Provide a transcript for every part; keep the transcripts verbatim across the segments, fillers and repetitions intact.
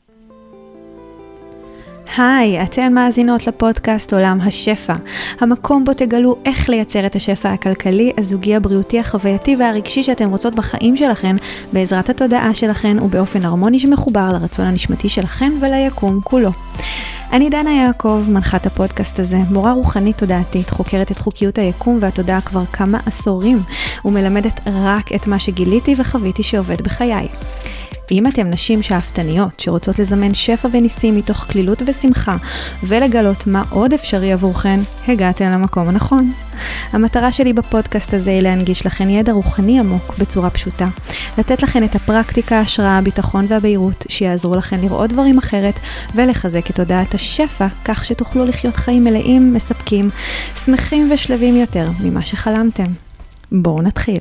היי, אתן מאזינות לפודקאסט עולם השפע, המקום בו תגלו איך לייצר את השפע הכלכלי, הזוגי, הבריאותי, החווייתי והרגשי שאתן רוצות בחיים שלכן, בעזרת התודעה שלכן ובאופן הרמוני שמחובר לרצון הנשמתי שלכן וליקום כולו. אני דנה יעקב, מנחת הפודקאסט הזה, מורה רוחנית תודעתית, חוקרת את חוקיות היקום והתודעה כבר כמה עשורים, ומלמדת רק את מה שגיליתי וחוויתי שעובד בחיי. אם אתם נשים שאפתניות שרוצות לזמן שפע וניסים מתוך כלילות ושמחה ולגלות מה עוד אפשרי עבורכן, הגעתן למקום הנכון. המטרה שלי בפודקאסט הזה היא להנגיש לכן ידע רוחני עמוק בצורה פשוטה, לתת לכן את הפרקטיקה, ההשראה, הביטחון והבהירות שיעזרו לכן לראות דברים אחרת ולחזק את תודעת השפע כך שתוכלו לחיות חיים מלאים, מספקים, שמחים ושלבים יותר ממה שחלמתם. בואו נתחיל.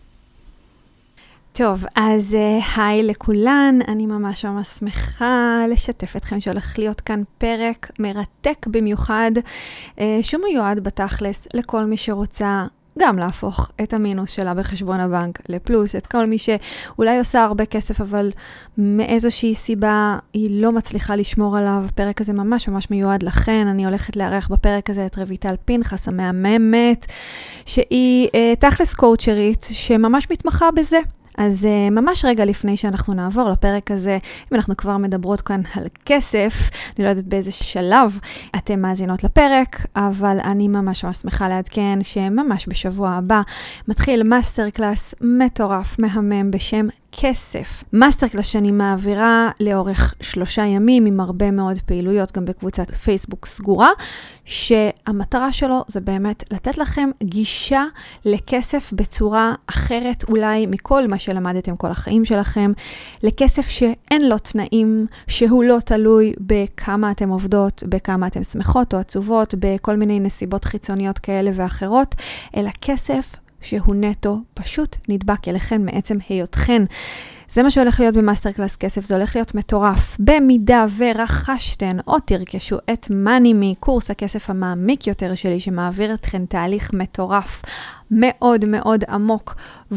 טוב, אז היי לכולן, אני ממש ממש שמחה לשתף אתכם שהולך להיות כאן פרק מרתק במיוחד, שהוא מיועד בתכלס לכל מי שרוצה גם להפוך את המינוס שלה בחשבון הבנק לפלוס, את כל מי שאולי עושה הרבה כסף אבל מאיזושהי סיבה היא לא מצליחה לשמור עליו. הפרק הזה ממש ממש מיועד לכן. אני הולכת לארח בפרק הזה את רויטל פנחס המהממת, שהיא תכלס קואוצ'רית שממש מתמחה בזה. אז uh, ממש רגע לפני שאנחנו נעבור לפרק הזה, אם אנחנו כבר מדברות כאן על כסף, אני לא יודעת באיזה שלב אתם מאזינות לפרק, אבל אני ממש ממש שמחה לעדכן שממש בשבוע הבא מתחיל מאסטר קלאס מטורף מהמם בשם כסף. מאסטר קלאס שאני מעבירה לאורך שלושה ימים עם הרבה מאוד פעילויות, גם בקבוצת פייסבוק סגורה, שהמטרה שלו זה באמת לתת לכם גישה לכסף בצורה אחרת אולי מכל מה שלמדתם כל החיים שלכם, לכסף שאין לו תנאים, שהוא לא תלוי בכמה אתם עובדות, בכמה אתם שמחות או עצובות, בכל מיני נסיבות חיצוניות כאלה ואחרות, אלא כסף שהוא נטו פשוט נדבק אליכם מעצם היותכן. זה מה שהולך להיות במאסטר קלאס כסף, זה הולך להיות מטורף. במידה ורכשתן או תרכשו את מנימי, קורס הכסף המעמיק יותר שלי, שמעביר אתכן תהליך מטורף, מאוד מאוד עמוק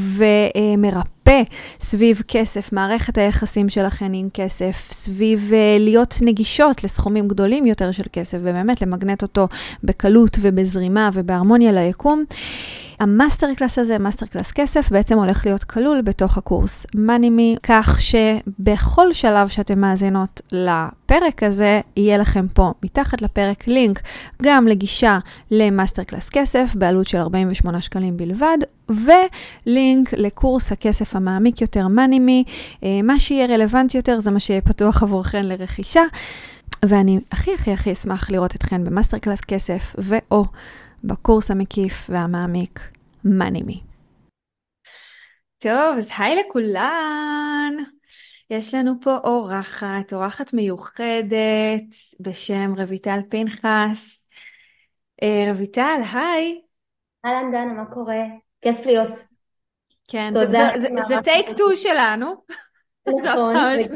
ומרפא סביב כסף, מערכת היחסים שלכן עם כסף, סביב להיות נגישות לסכומים גדולים יותר של כסף, ובאמת למגנט אותו בקלות ובזרימה ובהרמוניה ליקום. המאסטר קלאס הזה, מאסטר קלאס כסף, בעצם הולך להיות כלול בתוך הקורס מנימי, כך שבכל שלב שאתם מאזינות לפרק הזה, יהיה לכם פה מתחת לפרק לינק גם לגישה למאסטר קלאס כסף, בעלות של ארבעים ושמונה שקלים בלבד, ולינק לקורס הכסף המעמיק יותר מנימי. מה שיהיה רלוונטי יותר זה מה שיהיה פתוח עבורכן לרכישה, ואני הכי הכי הכי אשמח לראות אתכן במאסטר קלאס כסף ואו בקורס המקיף והמעמיק מנימי. טוב, אז היי לכולן. יש לנו פה אורחת, אורחת מיוחדת בשם רויטל פנחס. רויטל, היי. אהלן דנה, מה קורה? כיף להיות. כן, זה, זה, זה, זה טייק טו שלנו. נכון.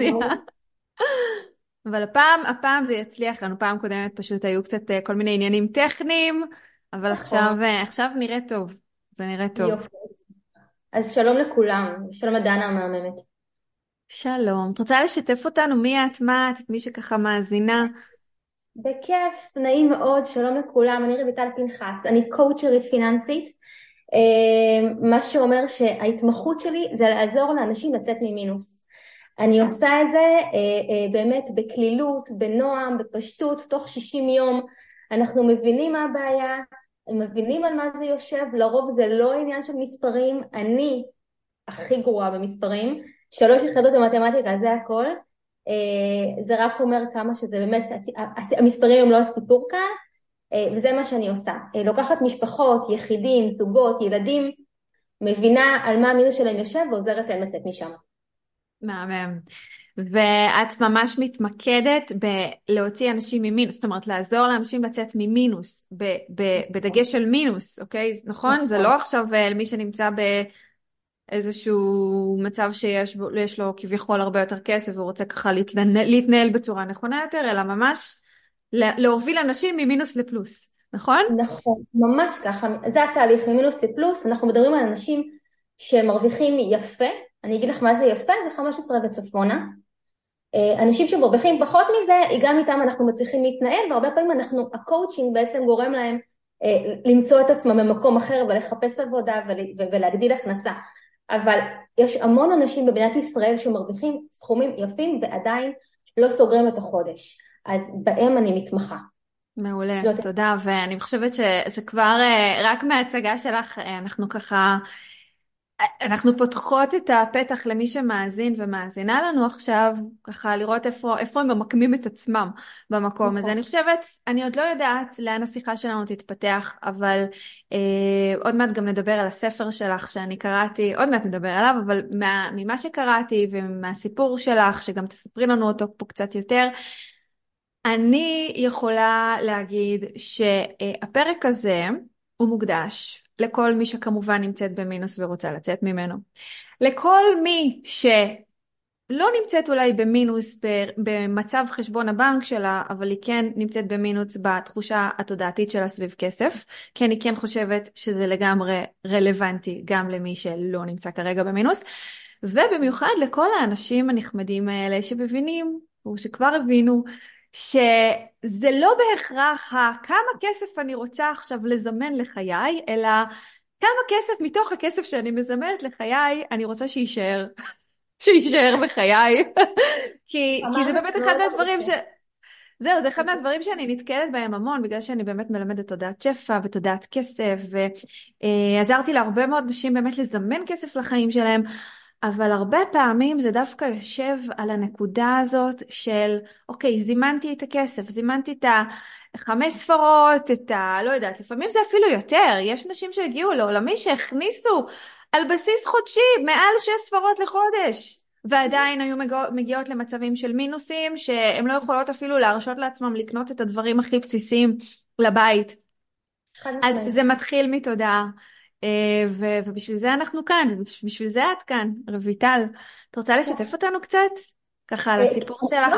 אבל הפעם, הפעם זה יצליח לנו. פעם קודמת פשוט היו קצת כל מיני עניינים טכניים, אבל עכשיו, עכשיו נראה טוב. זה נראה טוב. יופי. אז שלום לכולם. שלום לדנה המהממת. שלום. את רוצה לשתף אותנו מי את, מה את, את מי שככה מאזינה? בכיף, נעים מאוד. שלום לכולם. אני רויטל פנחס. אני קואוצ'רית פיננסית. מה שאומר שההתמחות שלי זה לעזור לאנשים לצאת ממינוס. אני עושה את זה באמת בכלילות, בנועם, בפשטות, תוך שישים יום. אנחנו מבינים מה הבעיה, מבינים על מה זה יושב, לרוב זה לא עניין של מספרים, אני הכי גרועה במספרים, שלוש יחידות במתמטיקה זה הכל, זה רק אומר כמה שזה באמת, המספרים הם לא הסיפור כאן, וזה מה שאני עושה, לוקחת משפחות, יחידים, זוגות, ילדים, מבינה על מה המינוס שלהם יושב ועוזרת להם לצאת משם. מהמם. ואת ממש מתמקדת בלהוציא אנשים ממינוס, זאת אומרת לעזור לאנשים לצאת ממינוס, ב- ב- בדגש של מינוס, אוקיי? נכון? זה לא עכשיו למי שנמצא באיזשהו מצב שיש בו, יש לו כביכול הרבה יותר כסף והוא רוצה ככה להתנהל, להתנהל בצורה נכונה יותר, אלא ממש להוביל אנשים ממינוס לפלוס, נכון? נכון, ממש ככה, זה התהליך ממינוס לפלוס. אנחנו מדברים על אנשים שמרוויחים יפה, אני אגיד לך מה זה יפה, זה חמש עשרה וצפונה, אנשים שמרוויחים פחות מזה, גם איתם אנחנו מצליחים להתנהל, והרבה פעמים אנחנו, הקואוצ'ינג בעצם גורם להם למצוא את עצמם במקום אחר ולחפש עבודה ולהגדיל הכנסה. אבל יש המון אנשים במדינת ישראל שמרוויחים סכומים יפים ועדיין לא סוגרים את החודש. אז בהם אני מתמחה. מעולה, תודה. ואני חושבת ש, שכבר רק מההצגה שלך אנחנו ככה, אנחנו פותחות את הפתח למי שמאזין ומאזינה לנו עכשיו, ככה לראות איפה, איפה הם ממקמים את עצמם במקום הזה. אני חושבת, אני עוד לא יודעת לאן השיחה שלנו תתפתח, אבל אה, עוד מעט גם נדבר על הספר שלך שאני קראתי, עוד מעט נדבר עליו, אבל מה, ממה שקראתי ומהסיפור שלך, שגם תספרי לנו אותו פה קצת יותר, אני יכולה להגיד שהפרק הזה הוא מוקדש לכל מי שכמובן נמצאת במינוס ורוצה לצאת ממנו. לכל מי שלא נמצאת אולי במינוס במצב חשבון הבנק שלה, אבל היא כן נמצאת במינוס בתחושה התודעתית שלה סביב כסף, כי אני כן חושבת שזה לגמרי רלוונטי גם למי שלא נמצא כרגע במינוס, ובמיוחד לכל האנשים הנחמדים האלה שמבינים, או שכבר הבינו, שזה לא בהכרח כמה כסף אני רוצה עכשיו לזמן לחיי, אלא כמה כסף מתוך הכסף שאני מזמנת לחיי אני רוצה שישאר, שישאר בחיי. כי, כי זה באמת אחד מהדברים ש... זהו, זה אחד מהדברים שאני נתקלת בהם המון, בגלל שאני באמת מלמדת תודעת שפע ותודעת כסף, ועזרתי להרבה מאוד נשים באמת לזמן כסף לחיים שלהם, אבל הרבה פעמים זה דווקא יושב על הנקודה הזאת של, אוקיי, זימנתי את הכסף, זימנתי את החמש ספרות, את ה... לא יודעת, לפעמים זה אפילו יותר. יש נשים שהגיעו לעולמי שהכניסו על בסיס חודשי מעל שש ספרות לחודש, ועדיין היו מגיעות למצבים של מינוסים, שהן לא יכולות אפילו להרשות לעצמם לקנות את הדברים הכי בסיסיים לבית. אז זה מתחיל מתודעה. ובשביל זה אנחנו כאן, ובשביל זה את כאן, רויטל. את רוצה לשתף אותנו קצת? ככה על הסיפור שלך?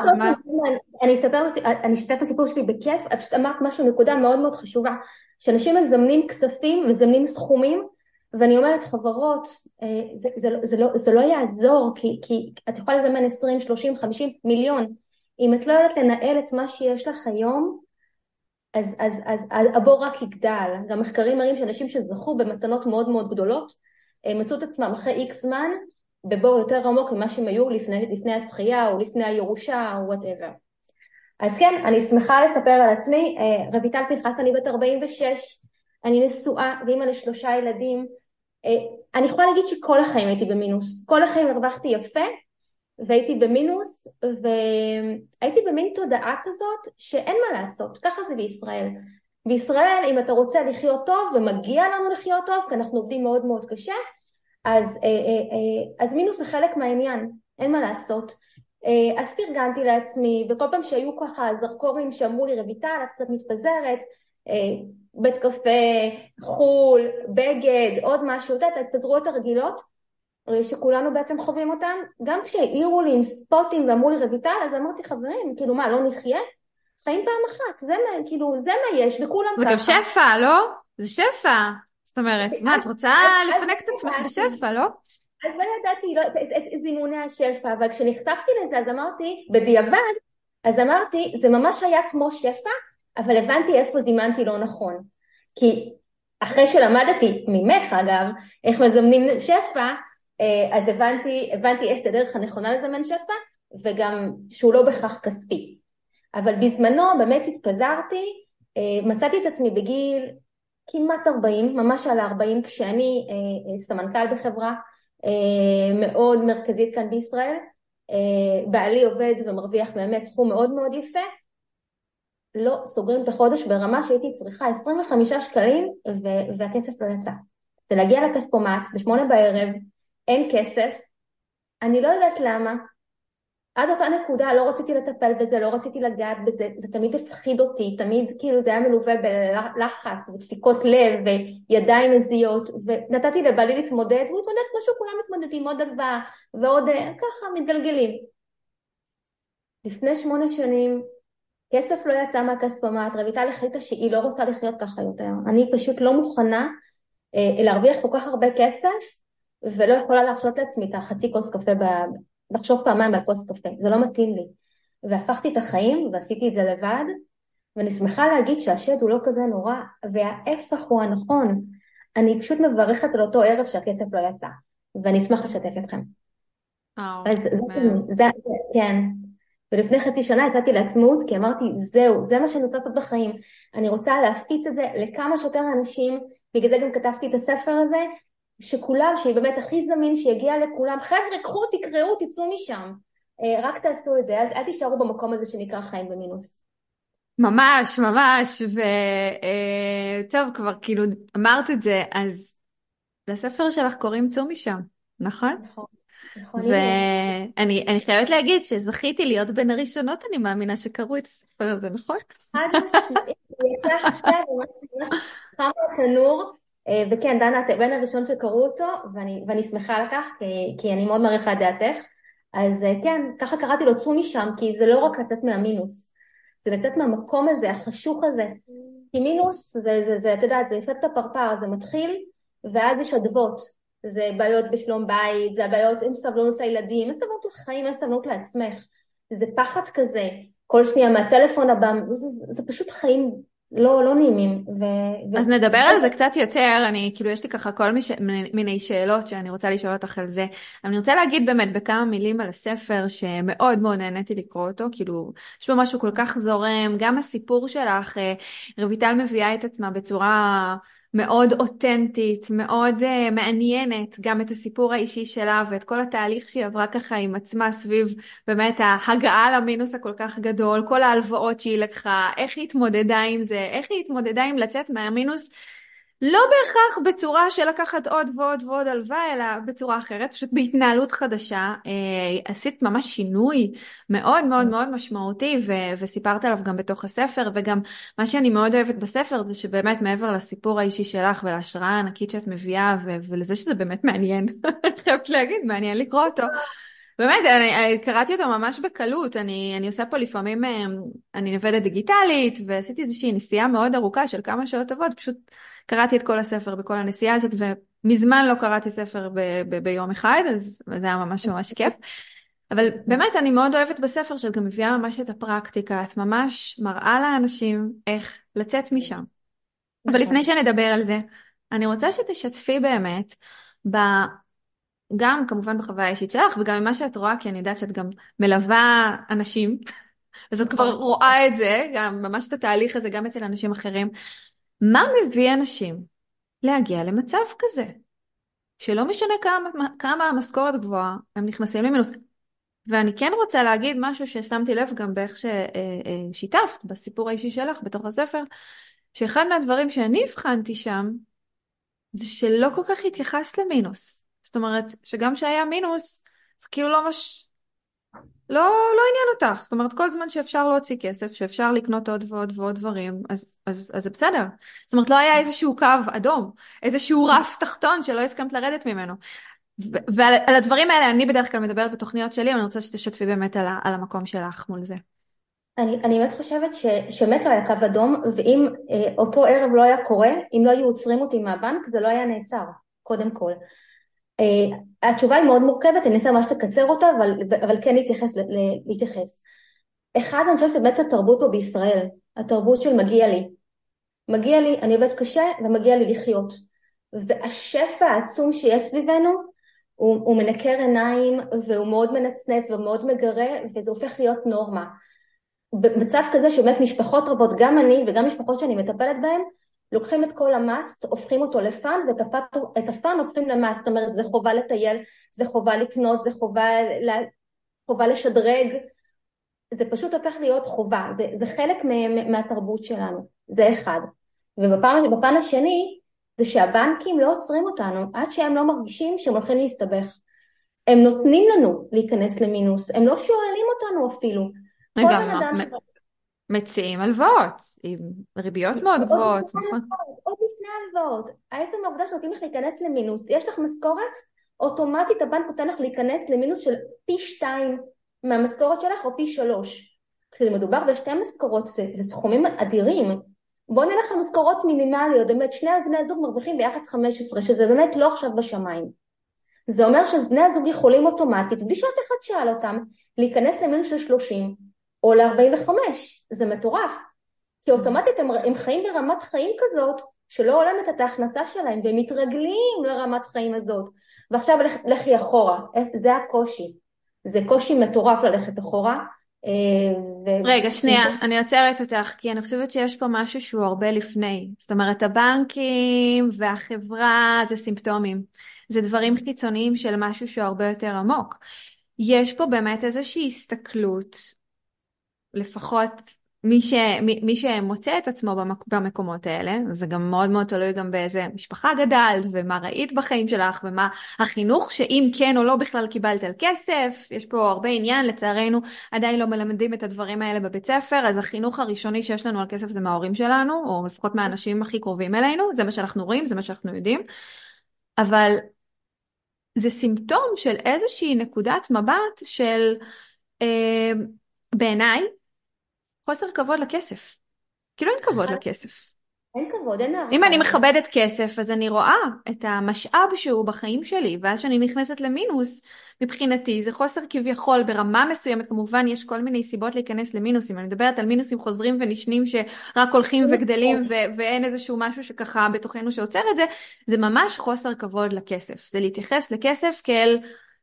אני אשתף הסיפור שלי בכיף. את פשוט אמרת משהו, נקודה מאוד מאוד חשובה, שאנשים מזמנים כספים, מזמנים סכומים, ואני אומרת חברות, זה, זה, זה, לא, זה לא יעזור, כי, כי את יכולה לזמן עשרים, שלושים, חמישים מיליון. אם את לא יודעת לנהל את מה שיש לך היום, אז, אז, אז הבור רק יגדל. גם מחקרים מראים שאנשים שזכו במתנות מאוד מאוד גדולות, מצאו את עצמם אחרי איקס זמן, בבור יותר עמוק ממה שהם היו לפני, לפני הזכייה, או לפני הירושה, או whatever. אז כן, אני שמחה לספר על עצמי. רויטל פנחס, אני בת ארבעים ושש, אני נשואה, ואמא לשלושה ילדים. אני יכולה להגיד שכל החיים הייתי במינוס. כל החיים הרווחתי יפה, והייתי במינוס, והייתי במין תודעה כזאת שאין מה לעשות, ככה זה בישראל. בישראל, אם אתה רוצה לחיות טוב, ומגיע לנו לחיות טוב, כי אנחנו עובדים מאוד מאוד קשה, אז, אז מינוס זה חלק מהעניין, אין מה לעשות. אז פרגנתי לעצמי, וכל פעם שהיו ככה זרקורים שאמרו לי, רויטל, את קצת מתפזרת, בית קפה, חול, בגד, עוד משהו, את ההתפזרויות הרגילות, שכולנו בעצם חווים אותם. גם כשהעירו לי עם ספוטים ואמרו לי רויטל, אז אמרתי חברים, כאילו מה, לא נחיה? חיים פעם אחת, זה מה, כאילו, זה מה יש, וכולם ככה. וגם שפע, לא? זה שפע. זאת אומרת, מה, את רוצה לפנק את עצמך בשפע, לא? אז לא ידעתי לא, את, את, את זימוני השפע, אבל כשנחשפתי לזה, אז אמרתי, בדיעבד, אז אמרתי, זה ממש היה כמו שפע, אבל הבנתי איפה זימנתי לא נכון. כי אחרי שלמדתי, ממך אגב, איך מזמנים שפע, אז הבנתי, הבנתי את הדרך הנכונה לזמן שפע, וגם שהוא לא בכך כספי. אבל בזמנו באמת התפזרתי, מצאתי את עצמי בגיל כמעט ארבעים, ממש על ארבעים, כשאני סמנכ"ל בחברה מאוד מרכזית כאן בישראל, בעלי עובד ומרוויח באמת סכום מאוד מאוד יפה, לא סוגרים את החודש ברמה שהייתי צריכה עשרים וחמישה שקלים, והכסף לא יצא. זה להגיע לכספומט בשמונה בערב, אין כסף, אני לא יודעת למה, עד אותה נקודה לא רציתי לטפל בזה, לא רציתי לגעת בזה, זה תמיד הפחיד אותי, תמיד כאילו זה היה מלווה בלחץ ודפיקות לב וידיים מזיות, ונתתי לבעלי להתמודד, והוא התמודד כמו שכולם מתמודדים, עוד הלוואה ועוד ככה מתגלגלים. לפני שמונה שנים, כסף לא יצא מהכספומט, רויטל החליטה שהיא לא רוצה לחיות ככה יותר, אני פשוט לא מוכנה אה, להרוויח כל כך הרבה כסף, ולא יכולה להרשות לעצמי את החצי כוס קפה לחשוב פעמיים על כוס קפה, זה לא מתאים לי. והפכתי את החיים ועשיתי את זה לבד, ואני שמחה להגיד שהשד הוא לא כזה נורא, וההפך הוא הנכון. אני פשוט מברכת על אותו ערב שהכסף לא יצא, ואני אשמח לשתף אתכם. וואו, אז זה, מה- זה, כן. ולפני חצי שנה יצאתי לעצמאות, כי אמרתי, זהו, זה מה שאני רוצה לעשות בחיים. אני רוצה להפיץ את זה לכמה שיותר אנשים, בגלל זה גם כתבתי את הספר הזה, שכולם, שהיא באמת הכי זמין, שיגיע לכולם. חבר'ה, קחו, תקראו, תצאו משם. אה, רק תעשו את זה, אל, אל תישארו במקום הזה שנקרא חיים במינוס. ממש, ממש, וטוב, כבר כאילו אמרת את זה, אז לספר שלך קוראים צאו משם, נכון? נכון, נכון, הנה. ואני אני חייבת להגיד שזכיתי להיות בין הראשונות, אני מאמינה שקראו את הספר הזה, נכון? חד משמעית, הוא יצא עכשיו, ממש ממש חם בתנור, אה, וכן, דנה, את בין הראשון שקראו אותו, ואני, ואני שמחה על כך, כי, כי אני מאוד מעריכה את דעתך. אז אה, כן, ככה קראתי לו צאו משם, כי זה לא רק לצאת מהמינוס, זה לצאת מהמקום הזה, החשוך הזה. כי מינוס, זה, זה, זה, את יודעת, זה אפקט הפרפר, זה מתחיל, ואז יש אדוות. זה בעיות בשלום בית, זה הבעיות, אין סבלנות לילדים, אין סבלנות לחיים, אין סבלנות לעצמך. זה פחד כזה, כל שנייה מהטלפון הבא, זה, זה, זה פשוט חיים לא, לא נעימים. ו, ו, אז נדבר ו... על זה קצת יותר, אני, כאילו, יש לי ככה כל מיש, מיני שאלות שאני רוצה לשאול אותך על זה. אבל אני רוצה להגיד באמת בכמה מילים על הספר שמאוד מאוד נהניתי לקרוא אותו, כאילו, יש בו משהו כל כך זורם, גם הסיפור שלך, אה, רויטל מביאה את עצמה בצורה מאוד אותנטית, מאוד uh, מעניינת, גם את הסיפור האישי שלה ואת כל התהליך שהיא עברה ככה עם עצמה סביב באמת ההגעה למינוס הכל כך גדול, כל ההלוואות שהיא לקחה, איך היא התמודדה עם זה, איך היא התמודדה עם לצאת מהמינוס, לא בהכרח בצורה של לקחת עוד ועוד ועוד הלוואה, אלא בצורה אחרת, פשוט בהתנהלות חדשה. אה, עשית ממש שינוי מאוד מאוד מאוד משמעותי, ו- וסיפרת עליו גם בתוך הספר, וגם מה שאני מאוד אוהבת בספר, זה שבאמת מעבר לסיפור האישי שלך, ולהשראה הענקית שאת מביאה, ו- ולזה שזה באמת מעניין, אני חייבת להגיד, מעניין לקרוא אותו. באמת, אני, אני קראתי אותו ממש בקלות, אני, אני עושה פה לפעמים, אני נוודת דיגיטלית, ועשיתי איזושהי נסיעה מאוד ארוכה של כמה שעות טובות, פשוט קראתי את כל הספר בכל הנסיעה הזאת, ומזמן לא קראתי ספר ב, ב, ביום אחד, אז זה היה ממש ממש כיף. אבל באמת אני מאוד אוהבת בספר שאת גם מביאה ממש את הפרקטיקה, את ממש מראה לאנשים איך לצאת משם. אבל לפני שנדבר על זה, אני רוצה שתשתפי באמת ב... גם כמובן בחוויה האישית שלך, וגם ממה שאת רואה, כי אני יודעת שאת גם מלווה אנשים, אז את כבר רואה את זה, גם ממש את התהליך הזה, גם אצל אנשים אחרים. מה מביא אנשים להגיע למצב כזה? שלא משנה כמה, כמה המשכורת גבוהה, הם נכנסים למינוס. ואני כן רוצה להגיד משהו ששמתי לב גם באיך ששיתפת בסיפור האישי שלך בתוך הספר, שאחד מהדברים שאני הבחנתי שם, זה שלא כל כך התייחס למינוס. זאת אומרת, שגם שהיה מינוס, זה כאילו לא מש... לא, לא עניין אותך. זאת אומרת, כל זמן שאפשר להוציא כסף, שאפשר לקנות עוד ועוד ועוד דברים, אז, אז, אז זה בסדר. זאת אומרת, לא היה איזשהו קו אדום, איזשהו רף תחתון שלא הסכמת לרדת ממנו. ו- ועל על הדברים האלה אני בדרך כלל מדברת בתוכניות שלי, אבל אני רוצה שתשתפי באמת על, ה- על המקום שלך מול זה. אני, אני באמת חושבת ש, שבאמת לא היה קו אדום, ואם אה, אותו ערב לא היה קורה, אם לא היו עוצרים אותי מהבנק, זה לא היה נעצר, קודם כל. Uh, התשובה היא מאוד מורכבת, אני אנסה ממש לקצר אותה, אבל, אבל כן להתייחס, להתייחס. אחד, אני חושבת שבאמת התרבות פה בישראל, התרבות של מגיע לי. מגיע לי, אני עובד קשה ומגיע לי לחיות. והשפע העצום שיש סביבנו, הוא, הוא מנקר עיניים, והוא מאוד מנצנץ ומאוד מגרה, וזה הופך להיות נורמה. במצב כזה שבאמת משפחות רבות, גם אני וגם משפחות שאני מטפלת בהן, לוקחים את כל המאסט, הופכים אותו לפן, ואת הפן הופכים למאסט. זאת אומרת, זה חובה לטייל, זה חובה לקנות, זה חובה, חובה לשדרג. זה פשוט הופך להיות חובה. זה, זה חלק מהתרבות שלנו. זה אחד. ובפן השני, זה שהבנקים לא עוצרים אותנו, עד שהם לא מרגישים שהם הולכים להסתבך. הם נותנים לנו להיכנס למינוס. הם לא שואלים אותנו אפילו. כל בן אדם ש... מציעים הלוואות, עם ריביות מאוד גבוהות, נכון? עוד לפני הלוואות. העצם העובדה שנותנים לך להיכנס למינוס, יש לך משכורת, אוטומטית הבנק נותן לך להיכנס למינוס של פי שתיים מהמשכורת שלך, או פי שלוש. כשמדובר בשתי משכורות, זה, זה סכומים אדירים. בואו נלך על משכורות מינימליות, באמת שני בני הזוג מרוויחים ביחד חמש עשרה, שזה באמת לא עכשיו בשמיים. זה אומר שבני הזוג יכולים אוטומטית, בלי שאף אחד שאל אותם, להיכנס למינוס של שלושים או ל-ארבעים וחמש. זה מטורף. כי אוטומטית הם, הם חיים ברמת חיים כזאת, שלא הולמת את ההכנסה שלהם, והם מתרגלים לרמת חיים הזאת. ועכשיו לך, לכי אחורה. זה הקושי. זה קושי מטורף ללכת אחורה. ו... רגע, שנייה, אני עוצרת אותך, כי אני חושבת שיש פה משהו שהוא הרבה לפני. זאת אומרת, הבנקים והחברה זה סימפטומים. זה דברים חיצוניים של משהו שהוא הרבה יותר עמוק. יש פה באמת איזושהי הסתכלות, לפחות מי, ש, מי, מי שמוצא את עצמו במק, במקומות האלה, זה גם מאוד מאוד תלוי גם באיזה משפחה גדלת, ומה ראית בחיים שלך, ומה החינוך, שאם כן או לא בכלל קיבלת על כסף. יש פה הרבה עניין, לצערנו עדיין לא מלמדים את הדברים האלה בבית ספר, אז החינוך הראשוני שיש לנו על כסף זה מההורים שלנו, או לפחות מהאנשים הכי קרובים אלינו, זה מה שאנחנו רואים, זה מה שאנחנו יודעים, אבל זה סימפטום של איזושהי נקודת מבט של, אה, בעיניי, חוסר כבוד לכסף. כאילו אין כבוד לכסף. אין כבוד, אין הערכה. אם אני מכבדת כסף, אז אני רואה את המשאב שהוא בחיים שלי, ואז שאני נכנסת למינוס, מבחינתי זה חוסר כביכול ברמה מסוימת. כמובן יש כל מיני סיבות להיכנס למינוסים. אני מדברת על מינוסים חוזרים ונשנים שרק הולכים וגדלים, ו- ואין איזשהו משהו שככה בתוכנו שעוצר את זה. זה ממש חוסר כבוד לכסף. זה להתייחס לכסף כאל,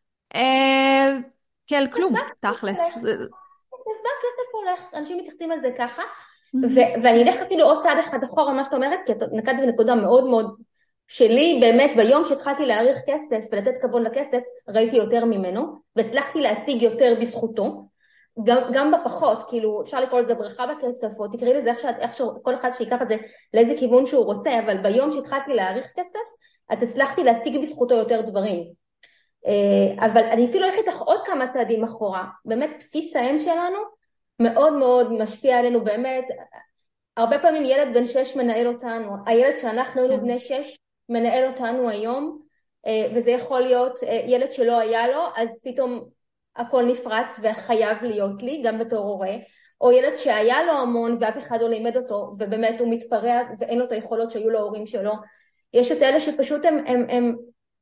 אה, כאל כלום, תכלס. כסף בא, כסף הולך, אנשים מתייחסים על זה ככה, ו- ואני אלך אפילו עוד צעד אחד אחורה מה שאת אומרת, כי נקדת בנקודה מאוד מאוד שלי, באמת ביום שהתחלתי להעריך כסף ולתת כבוד לכסף, ראיתי יותר ממנו, והצלחתי להשיג יותר בזכותו, גם, גם בפחות, כאילו אפשר לקרוא לזה ברכה בכסף, או תקראי לזה איך, שאת, איך שכל אחד שיקח את זה לאיזה כיוון שהוא רוצה, אבל ביום שהתחלתי להעריך כסף, אז הצלחתי להשיג בזכותו יותר דברים. אבל אני אפילו הולכת איתך עוד כמה צעדים אחורה, באמת בסיס האם שלנו מאוד מאוד משפיע עלינו, באמת, הרבה פעמים ילד בן שש מנהל אותנו, הילד שאנחנו היינו בני שש מנהל אותנו היום, וזה יכול להיות ילד שלא היה לו, אז פתאום הכל נפרץ וחייב להיות לי, גם בתור הורה, או ילד שהיה לו המון ואף אחד לא לימד אותו, ובאמת הוא מתפרע ואין לו את היכולות שהיו לו ההורים שלו. יש את אלה שפשוט הם, הם, הם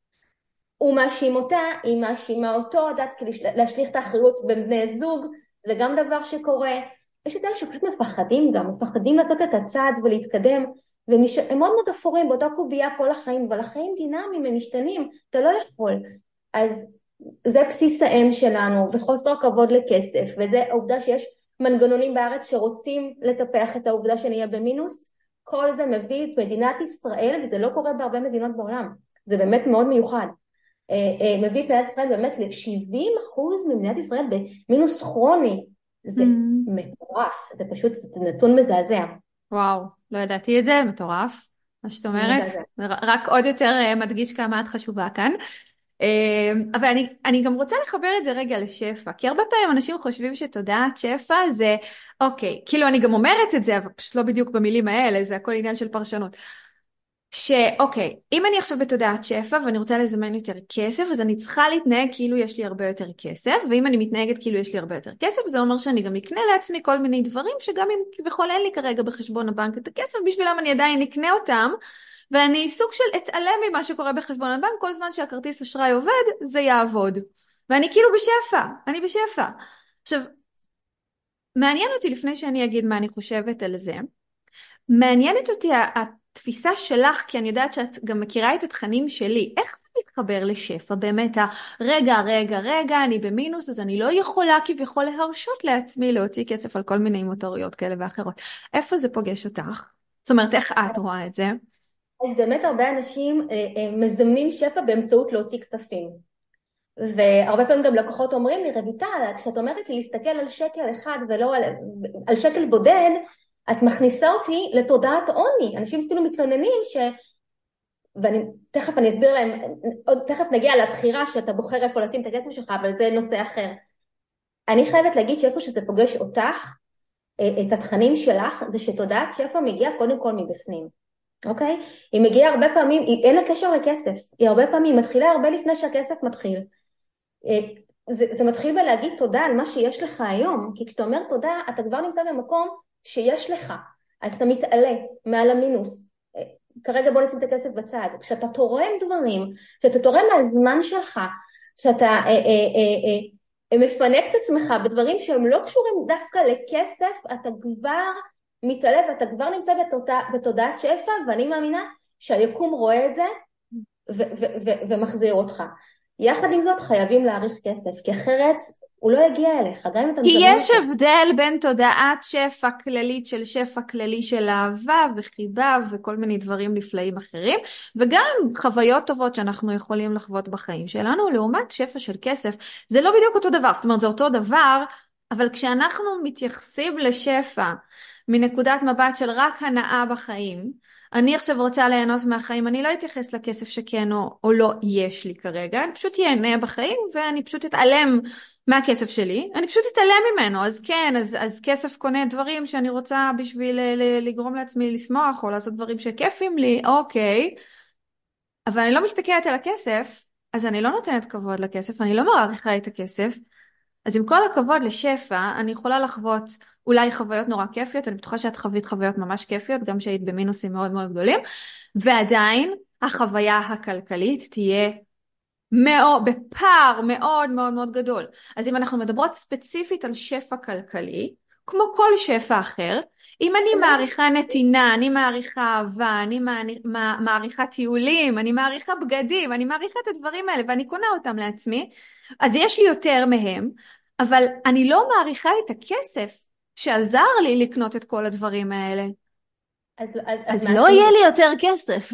הוא מאשים אותה, היא מאשימה אותו, עדת כדי להשליך את האחריות בין בני זוג, זה גם דבר שקורה. יש את אלה שפשוט מפחדים גם, מפחדים לתת את הצעד ולהתקדם, והם מאוד מאוד אפורים באותה קובייה כל החיים, אבל החיים דינמיים, הם משתנים, אתה לא יכול. אז זה בסיס האם שלנו, וחוסר כבוד לכסף, וזה העובדה שיש מנגנונים בארץ שרוצים לטפח את העובדה שנהיה במינוס, כל זה מביא את מדינת ישראל, וזה לא קורה בהרבה מדינות בעולם, זה באמת מאוד מיוחד. מביא את מדינת ישראל באמת ל-שבעים אחוז ממדינת ישראל במינוס כרוני. זה mm. מטורף, זה פשוט זה נתון מזעזע. וואו, לא ידעתי את זה, מטורף, מה שאת אומרת. מזעזע. רק עוד יותר מדגיש כמה את חשובה כאן. אבל אני, אני גם רוצה לחבר את זה רגע לשפע, כי הרבה פעמים אנשים חושבים שתודעת שפע זה, אוקיי, כאילו אני גם אומרת את זה, אבל פשוט לא בדיוק במילים האלה, זה הכל עניין של פרשנות. שאוקיי, אם אני עכשיו בתודעת שפע ואני רוצה לזמן יותר כסף, אז אני צריכה להתנהג כאילו יש לי הרבה יותר כסף, ואם אני מתנהגת כאילו יש לי הרבה יותר כסף, זה אומר שאני גם אקנה לעצמי כל מיני דברים, שגם אם כביכול אין לי כרגע בחשבון הבנק את הכסף, בשבילם אני עדיין אקנה אותם, ואני סוג של אתעלם ממה שקורה בחשבון הבנק, כל זמן שהכרטיס אשראי עובד, זה יעבוד. ואני כאילו בשפע, אני בשפע. עכשיו, מעניין אותי לפני שאני אגיד מה אני חושבת על זה, מעניינת אותי התפיסה שלך, כי אני יודעת שאת גם מכירה את התכנים שלי, איך זה מתחבר לשפע? באמת, הרגע, רגע, רגע, אני במינוס, אז אני לא יכולה כביכול להרשות לעצמי להוציא כסף על כל מיני מוטוריות כאלה ואחרות. איפה זה פוגש אותך? זאת אומרת, איך את רואה את זה? אז באמת הרבה אנשים מזמנים שפע באמצעות להוציא כספים. והרבה פעמים גם לקוחות אומרים לי, רויטל, כשאת אומרת לי להסתכל על שקל אחד ולא על, על שקל בודד, את מכניסה אותי לתודעת עוני. אנשים אפילו מתלוננים ש... ואני תכף אני אסביר להם, עוד תכף נגיע לבחירה שאתה בוחר איפה לשים את הכסף שלך, אבל זה נושא אחר. אני חייבת להגיד שאיפה שזה פוגש אותך, את התכנים שלך, זה שתודעת שפע מגיעה קודם כל מבפנים. אוקיי? היא מגיעה הרבה פעמים, היא, אין לה קשר לכסף. היא הרבה פעמים מתחילה הרבה לפני שהכסף מתחיל. זה, זה מתחיל בלהגיד תודה על מה שיש לך היום, כי כשאתה אומר תודה, אתה כבר נמצא במקום שיש לך, אז אתה מתעלה מעל המינוס. כרגע בוא נשים את הכסף בצד, כשאתה תורם דברים, כשאתה תורם מהזמן שלך, כשאתה אה, אה, אה, אה, מפנק את עצמך בדברים שהם לא קשורים דווקא לכסף, אתה כבר מתעלה ואתה כבר נמצא בתודע, בתודעת שפע, ואני מאמינה שהיקום רואה את זה ו- ו- ו- ומחזיר אותך. יחד עם זאת חייבים להעריך כסף, כי אחרת הוא לא יגיע אליך, גם אם אתה כי מזמן יש אותו. הבדל בין תודעת שפע כללית של שפע כללי של אהבה וחיבה וכל מיני דברים נפלאים אחרים, וגם חוויות טובות שאנחנו יכולים לחוות בחיים שלנו, לעומת שפע של כסף. זה לא בדיוק אותו דבר, זאת אומרת זה אותו דבר, אבל כשאנחנו מתייחסים לשפע מנקודת מבט של רק הנאה בחיים, אני עכשיו רוצה ליהנות מהחיים, אני לא אתייחס לכסף שכן או, או לא יש לי כרגע, אני פשוט ייהנה בחיים ואני פשוט אתעלם מהכסף שלי, אני פשוט אתעלם ממנו, אז כן, אז, אז כסף קונה דברים שאני רוצה בשביל ל- לגרום לעצמי לשמוח או לעשות דברים שכיפים לי, אוקיי, אבל אני לא מסתכלת על הכסף, אז אני לא נותנת כבוד לכסף, אני לא מעריכה את הכסף, אז עם כל הכבוד לשפע, אני יכולה לחוות אולי חוויות נורא כיפיות, אני בטוחה שאת חווית חוויות ממש כיפיות, גם שהיית במינוסים מאוד מאוד גדולים, ועדיין החוויה הכלכלית תהיה מאוד, בפער מאוד מאוד מאוד גדול. אז אם אנחנו מדברות ספציפית על שפע כלכלי, כמו כל שפע אחר, אם אני מעריכה נתינה, אני מעריכה אהבה, אני מעריכה טיולים, אני מעריכה בגדים, אני מעריכה את הדברים האלה ואני קונה אותם לעצמי, אז יש לי יותר מהם, אבל אני לא מעריכה את הכסף שעזר לי לקנות את כל הדברים האלה. אז, אז, אז, אז מה לא עשינו? יהיה לי יותר כסף.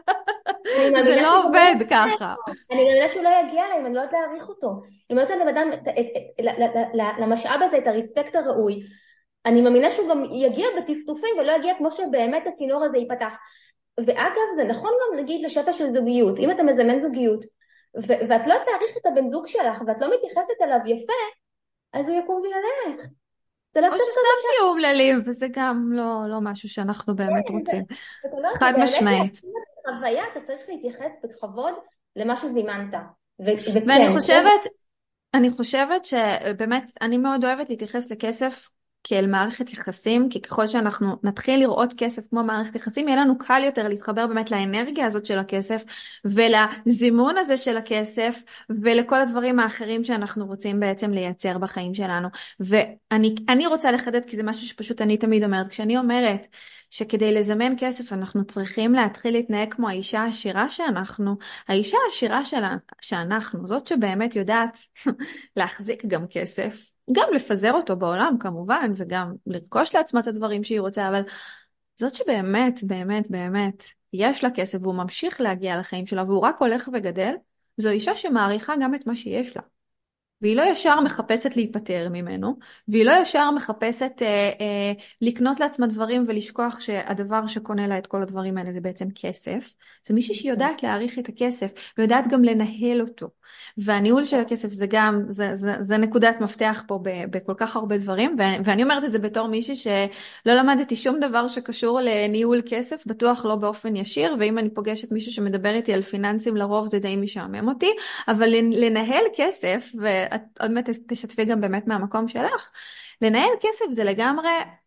אני זה מאמינה לא שהוא עובד לא- ככה. אני מאמינה שהוא לא יגיע אליי אם אני לא יודעת להעריך אותו. אם אני נותנת לבן אדם את- את- את- ל- ל- ל- למשאב הזה את הרספקט הראוי, אני מאמינה שהוא גם יגיע בטפטופים ולא יגיע כמו שבאמת הצינור הזה ייפתח. ואגב, זה נכון גם להגיד לשפע של זוגיות. אם אתה מזמן זוגיות, ו- ואת לא תעריך את הבן זוג שלך, ואת לא מתייחסת אליו יפה, אז הוא יקום וילך. זה לא או דווקא שסתם בשפע. תהיו אומללים, וזה גם לא, לא משהו שאנחנו באמת רוצים. זאת אומרת, חד ובאמת משמעית. להכיר את החוויה, אתה צריך להתייחס בכבוד למה שזימנת. ו- ואני וכן, פה חושבת, אני חושבת שבאמת, אני מאוד אוהבת להתייחס לכסף כאל מערכת יחסים, כי ככל שאנחנו נתחיל לראות כסף כמו מערכת יחסים, יהיה לנו קל יותר להתחבר באמת לאנרגיה הזאת של הכסף, ולזימון הזה של הכסף, ולכל הדברים האחרים שאנחנו רוצים בעצם לייצר בחיים שלנו. ואני אני רוצה לחדד, כי זה משהו שפשוט אני תמיד אומרת, כשאני אומרת שכדי לזמן כסף אנחנו צריכים להתחיל להתנהג כמו האישה העשירה שאנחנו, האישה העשירה שלה, שאנחנו, זאת שבאמת יודעת להחזיק גם כסף, גם לפזר אותו בעולם כמובן, וגם לרכוש לעצמה את הדברים שהיא רוצה, אבל זאת שבאמת, באמת, באמת, יש לה כסף והוא ממשיך להגיע לחיים שלה, והוא רק הולך וגדל, זו אישה שמעריכה גם את מה שיש לה. והיא לא ישר מחפשת להיפטר ממנו, והיא לא ישר מחפשת אה, אה, לקנות לעצמה דברים ולשכוח שהדבר שקונה לה את כל הדברים האלה זה בעצם כסף. זה מישהי שיודעת להעריך את הכסף, ויודעת גם לנהל אותו. והניהול של הכסף זה גם, זה, זה, זה נקודת מפתח פה ב, בכל כך הרבה דברים, ואני, ואני אומרת את זה בתור מישהי שלא למדתי שום דבר שקשור לניהול כסף, בטוח לא באופן ישיר, ואם אני פוגשת מישהו שמדבר איתי על פיננסים לרוב זה די משעמם אותי, אבל לנהל כסף, ואת עוד מעט תשתפי גם באמת מהמקום שלך, לנהל כסף זה לגמרי,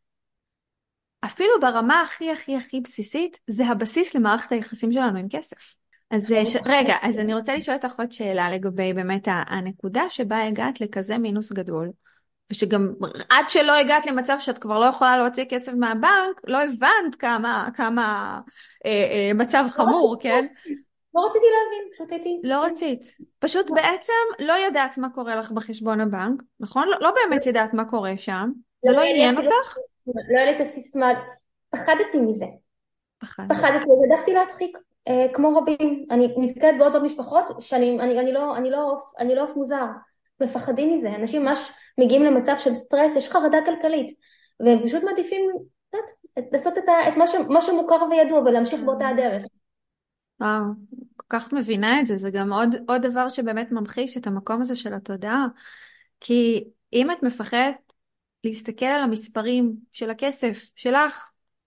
אפילו ברמה הכי הכי הכי בסיסית, זה הבסיס למערכת היחסים שלנו עם כסף. אז ש... רגע, אז אני רוצה לשאול אותך עוד שאלה לגבי באמת הנקודה שבה הגעת לכזה מינוס גדול, ושגם עד שלא הגעת למצב שאת כבר לא יכולה להוציא כסף מהבנק, לא הבנת כמה, כמה אה, אה, מצב חמור, כן? לא רציתי להבין, פשוט הייתי... לא רצית. פשוט בעצם לא ידעת מה קורה לך בחשבון הבנק, נכון? לא, לא באמת ידעת מה קורה שם. זה לא עניין אותך? לא היה לי את הסיסמה, פחדתי מזה. פחד. פחדתי, העדפתי להדחיק, אה, כמו רבים. אני נתקלת בעוד עוד משפחות שאני אני, אני לא, אני לא עוף, אני לא עוף מוזר. מפחדים מזה. אנשים ממש מגיעים למצב של סטרס, יש חרדה כלכלית. והם פשוט מעדיפים לעשות את, ה, את מה, ש, מה שמוכר וידוע ולהמשיך באותה הדרך. וואו, כל כך מבינה את זה. זה גם עוד, עוד דבר שבאמת ממחיש את המקום הזה של התודעה. כי אם את מפחדת להסתכל על המספרים של הכסף שלך,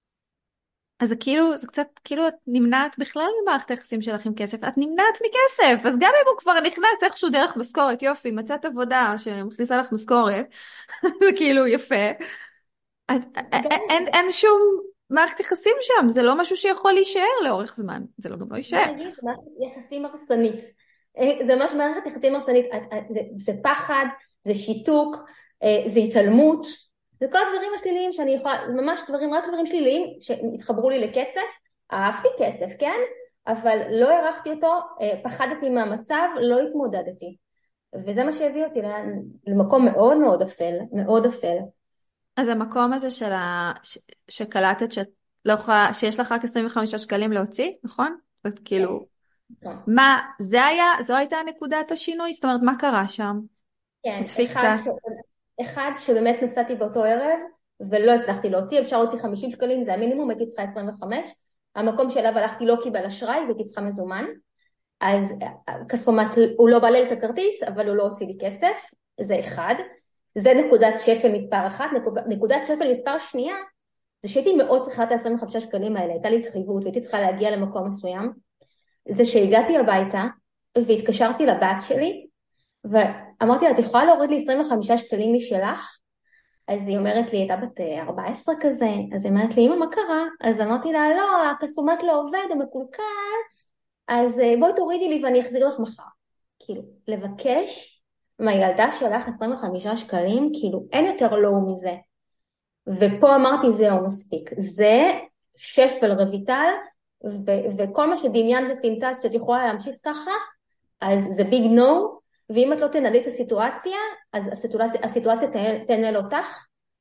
אז זה כאילו, זה קצת כאילו את נמנעת בכלל ממערכת היחסים שלך עם כסף, את נמנעת מכסף, אז גם אם הוא כבר נכנס איכשהו דרך משכורת, יופי, מצאת עבודה שמכניסה לך משכורת, זה כאילו יפה, את, אין, אין שום, מערכת יחסים שם, זה לא משהו שיכול להישאר לאורך זמן, זה לא גם לא יישאר. בוא נגיד, זה מערכת יחסים הרסנית. אה, זה ממש מערכת יחסים הרסנית, את- את- זה זה פחד, זה שיתוק, אה, זה התעלמות, זה כל הדברים השליליים שאני יכולה, זה ממש דברים, רק דברים שליליים שהתחברו לי לכסף, אהבתי כסף, כן? אבל לא הערכתי אותו, אה, פחדתי מהמצב, לא התמודדתי. וזה מה שהביא אותי למקום מאוד מאוד אפל, מאוד אפל. אז המקום הזה של ה... ש... שקלטת שאת לא יכולה, שיש לך רק עשרים וחמישה שקלים להוציא, נכון? זאת כן, כאילו, נכון. מה, זה היה, זו הייתה נקודת השינוי? זאת אומרת, מה קרה שם? כן, תדפי אחד, קצת. ש... אחד שבאמת נסעתי באותו ערב ולא הצלחתי להוציא, אפשר להוציא חמישים שקלים, זה המינימום, הייתי צריכה עשרים וחמש, המקום שאליו הלכתי לא קיבל אשראי והייתי צריכה מזומן, אז כספומט הוא לא בעלה את הכרטיס, אבל הוא לא הוציא לי כסף, זה אחד, זה נקודת שפל מספר אחת, נקודת שפל מספר שנייה, זה שהייתי מאוד צריכה את ה-עשרים וחמישה שקלים האלה, הייתה לי התחייבות והייתי צריכה להגיע למקום מסוים, זה שהגעתי הביתה והתקשרתי לבת שלי, ואמרתי לה, את יכולה להוריד לי עשרים וחמישה שקלים משלך? אז היא אומרת לי, הייתה בת ארבע עשרה כזה, אז היא אומרת לי, אמא, מה קרה? אז אמרתי לה, לא, הכספומט לא עובד, הוא מקולקל, אז בואי תורידי לי ואני אחזיר לך מחר. כאילו, לבקש מהילדה שלך עשרים וחמישה שקלים, כאילו, אין יותר לואו מזה. ופה אמרתי, זהו מספיק. זה שפל רויטל, ו- וכל מה שדמיין ופינטז שאת יכולה להמשיך ככה, אז זה ביג נו, ואם את לא תנהלי את הסיטואציה, אז הסיטואציה, הסיטואציה תנהל אותך,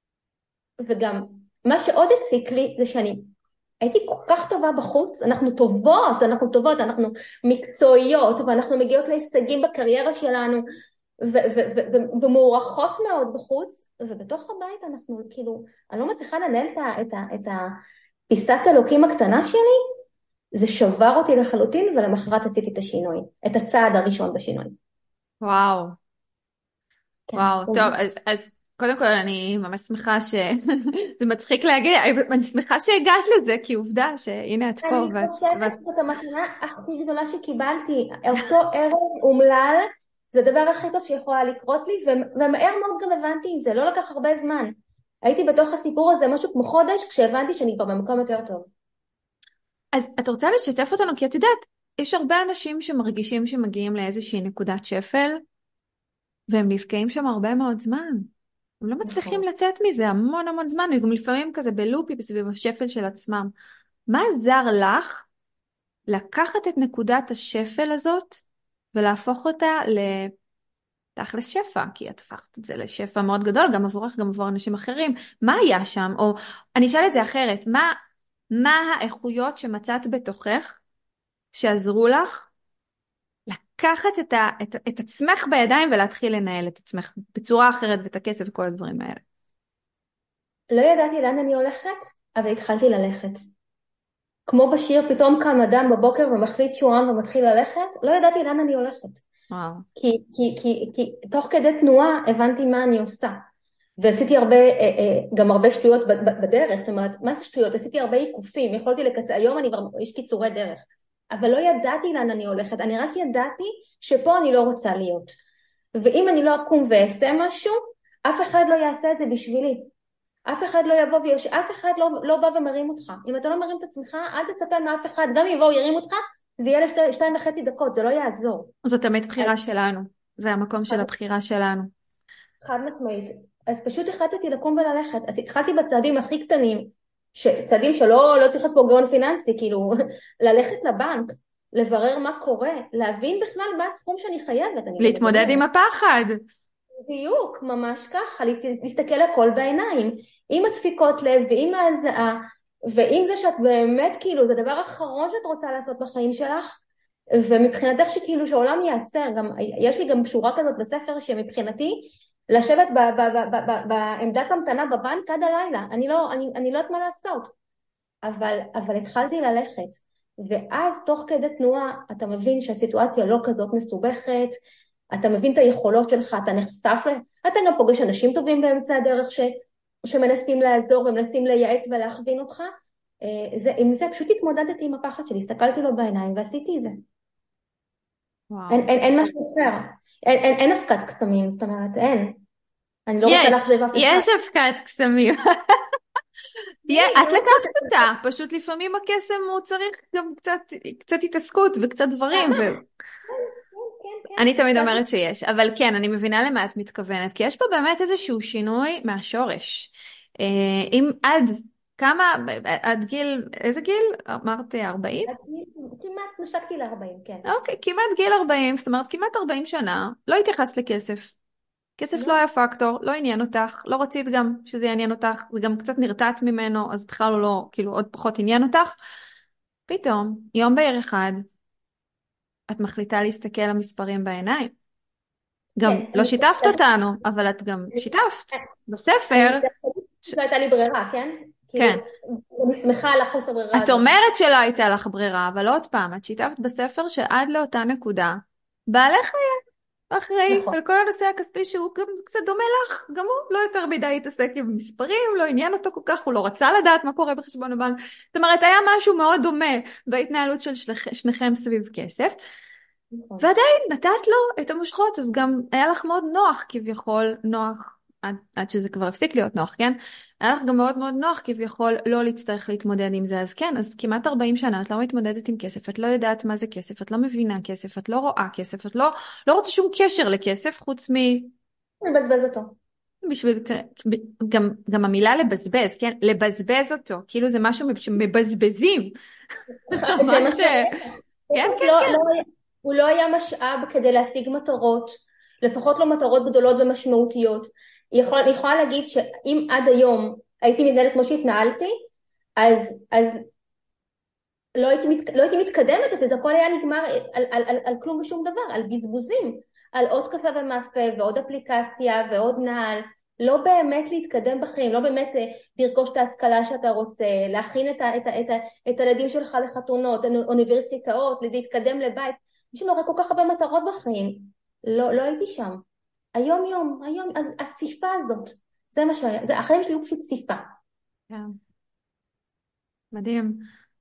וגם מה שעוד הציק לי זה שאני הייתי כל כך טובה בחוץ, אנחנו טובות, אנחנו טובות, אנחנו מקצועיות, ואנחנו מגיעות להישגים בקריירה שלנו, ו- ו- ו- ו- ומוערכות מאוד בחוץ, ובתוך הבית אנחנו כאילו, אני לא מצליחה לנהל את, ה- את, ה- את הפיסת אלוקים הקטנה שלי, זה שבר אותי לחלוטין, ולמחרת עשיתי את השינוי, את הצעד הראשון בשינוי. וואו, כן. וואו, טוב, אז, אז קודם כל אני ממש שמחה ש... זה מצחיק להגיד, אני שמחה שהגעת לזה, כי עובדה שהנה את פה, אני ואת... ואת... חושבת שזאת המתנה הכי גדולה שקיבלתי, אותו ערב אומלל, זה הדבר הכי טוב שיכולה לקרות לי, ו- ומהר מאוד גם הבנתי את זה, לא לקח הרבה זמן. הייתי בתוך הסיפור הזה משהו כמו חודש, כשהבנתי שאני כבר במקום יותר טוב. אז את רוצה לשתף אותנו, כי את יודעת, יש הרבה אנשים שמרגישים שמגיעים לאיזושהי נקודת שפל, והם נתקעים שם הרבה מאוד זמן. הם לא מצליחים נכון. לצאת מזה המון המון זמן, הם גם לפעמים כזה בלופי סביב השפל של עצמם. מה עזר לך לקחת את נקודת השפל הזאת ולהפוך אותה לתכלס שפע? כי את הפכת את זה לשפע מאוד גדול, גם עבורך, גם עבור אנשים אחרים. מה היה שם? או אני אשאל את זה אחרת, מה, מה האיכויות שמצאת בתוכך שעזרו לך לקחת את, ה, את, את עצמך בידיים ולהתחיל לנהל את עצמך בצורה אחרת ואת הכסף וכל הדברים האלה? לא ידעתי לאן אני הולכת, אבל התחלתי ללכת. כמו בשיר, פתאום קם אדם בבוקר ומחליט שהוא עם ומתחיל ללכת, לא ידעתי לאן אני הולכת. וואו. כי, כי, כי, כי תוך כדי תנועה הבנתי מה אני עושה. ועשיתי הרבה, אה, אה, גם הרבה שטויות בדרך, זאת אומרת, מה זה שטויות? עשיתי הרבה עיקופים, יכולתי לקצר, היום אני כבר, יש קיצורי דרך, אבל לא ידעתי לאן אני הולכת, אני רק ידעתי שפה אני לא רוצה להיות. ואם אני לא אקום ואעשה משהו, אף אחד לא יעשה את זה בשבילי. אף אחד לא יבוא ויוש... אף אחד לא, לא בא ומרים אותך. אם אתה לא מרים את עצמך, אל תצפה מאף אחד, גם אם יבואו ירים אותך, זה יהיה לשתי, שתיים וחצי דקות, זה לא יעזור. זאת תמיד בחירה שלנו, זה המקום של אז, הבחירה שלנו. חד משמעית. אז פשוט החלטתי לקום וללכת. אז התחלתי בצעדים הכי קטנים, ש... צעדים שלא לא צריך להיות פה גאון פיננסי, כאילו ללכת לבנק, לברר מה קורה, להבין בכלל מה הסכום שאני חייבת. להתמודד עם הפחד. בדיוק, ממש ככה, להסתכל הכל בעיניים, עם הדפיקות לב ועם ההזעה, ועם זה שאת באמת, כאילו, זה הדבר האחרון שאת רוצה לעשות בחיים שלך, ומבחינתך שכאילו שהעולם ייעצר, גם, יש לי גם שורה כזאת בספר שמבחינתי, לשבת ב- ב- ב- ב- ב- בעמדת המתנה בבנק עד הלילה, אני לא, אני, אני לא יודעת מה לעשות, אבל, אבל התחלתי ללכת, ואז תוך כדי תנועה אתה מבין שהסיטואציה לא כזאת מסובכת, אתה מבין את היכולות שלך, אתה נחשף, אתה גם פוגש אנשים טובים באמצע הדרך ש, שמנסים לעזור ומנסים לייעץ ולהכווין אותך, זה, עם זה פשוט התמודדתי עם הפחד שלי, הסתכלתי לו בעיניים ועשיתי את זה. אין, אין, אין משהו אחר, אין, אין, אין הפקת קסמים, זאת אומרת, אין. אני לא יש, רוצה להחזיב אף אחד. יש הפקת קסמים. את לקחת אותה, פשוט לפעמים הקסם הוא צריך גם קצת, קצת התעסקות וקצת דברים. אני תמיד אומרת שיש, אבל כן, אני מבינה למה את מתכוונת, כי יש פה באמת איזשהו שינוי מהשורש. אם עד כמה, עד גיל, איזה גיל? אמרת ארבעים? כמעט נשקתי ל-ארבעים, כן. אוקיי, כמעט גיל ארבעים, זאת אומרת כמעט ארבעים שנה, לא התייחסת לכסף. כסף לא היה פקטור, לא עניין אותך, לא רצית גם שזה יעניין אותך, וגם קצת נרתעת ממנו, אז בכלל הוא לא, כאילו עוד פחות עניין אותך. פתאום, יום בהיר אחד, את מחליטה להסתכל על המספרים בעיניים. גם לא שיתפת אותנו, אבל את גם שיתפת בספר. לא הייתה לי ברירה, כן? כן. אני שמחה על החוסר ברירה. את אומרת שלא הייתה לך ברירה, אבל עוד פעם, את שיתפת בספר שעד לאותה נקודה, בעלי חיי אחראי על כל הנושא הכספי שהוא גם קצת דומה לך, גם הוא לא יותר מדי התעסק עם מספרים, לא עניין אותו כל כך, הוא לא רצה לדעת מה קורה בחשבון הבנק. זאת אומרת, היה משהו מאוד דומה בהתנהלות של שניכם סביב כסף, ועדיין נתת לו את המושכות, אז גם היה לך מאוד נוח כביכול, נוח, עד, עד שזה כבר הפסיק להיות נוח, כן? היה לך גם מאוד מאוד נוח כביכול לא להצטרך להתמודד עם זה, אז כן, אז כמעט ארבעים שנה את לא מתמודדת עם כסף, את לא יודעת מה זה כסף, את לא מבינה כסף, את לא רואה כסף, את לא, לא רוצה שום קשר לכסף, חוץ מ... לבזבז אותו. בשביל, גם, גם המילה לבזבז, כן? לבזבז אותו, כאילו זה משהו שמבזבזים. ממש... כן, כן, כן. הוא לא היה משאב כדי להשיג מטרות, לפחות לא מטרות גדולות ומשמעותיות. יכול, אני יכולה להגיד שאם עד היום הייתי מתנהלת כמו שהתנהלתי, אז, אז לא, הייתי מת, לא הייתי מתקדמת, וזה הכל היה נגמר על, על, על, על כלום ושום דבר, על בזבוזים, על עוד קפה ומאפה ועוד אפליקציה ועוד נעל, לא באמת להתקדם בחיים, לא באמת לרכוש את ההשכלה שאתה רוצה, להכין את, ה, את, ה, את, ה, את הילדים שלך לחתונות, אוניברסיטאות, להתקדם לבית, יש לנו כל כך הרבה מטרות בחיים, לא, לא הייתי שם. היום יום, היום, אז הציפה הזאת, זה מה שהיה, זה, החיים שלי הוא פשוט ציפה. כן. מדהים.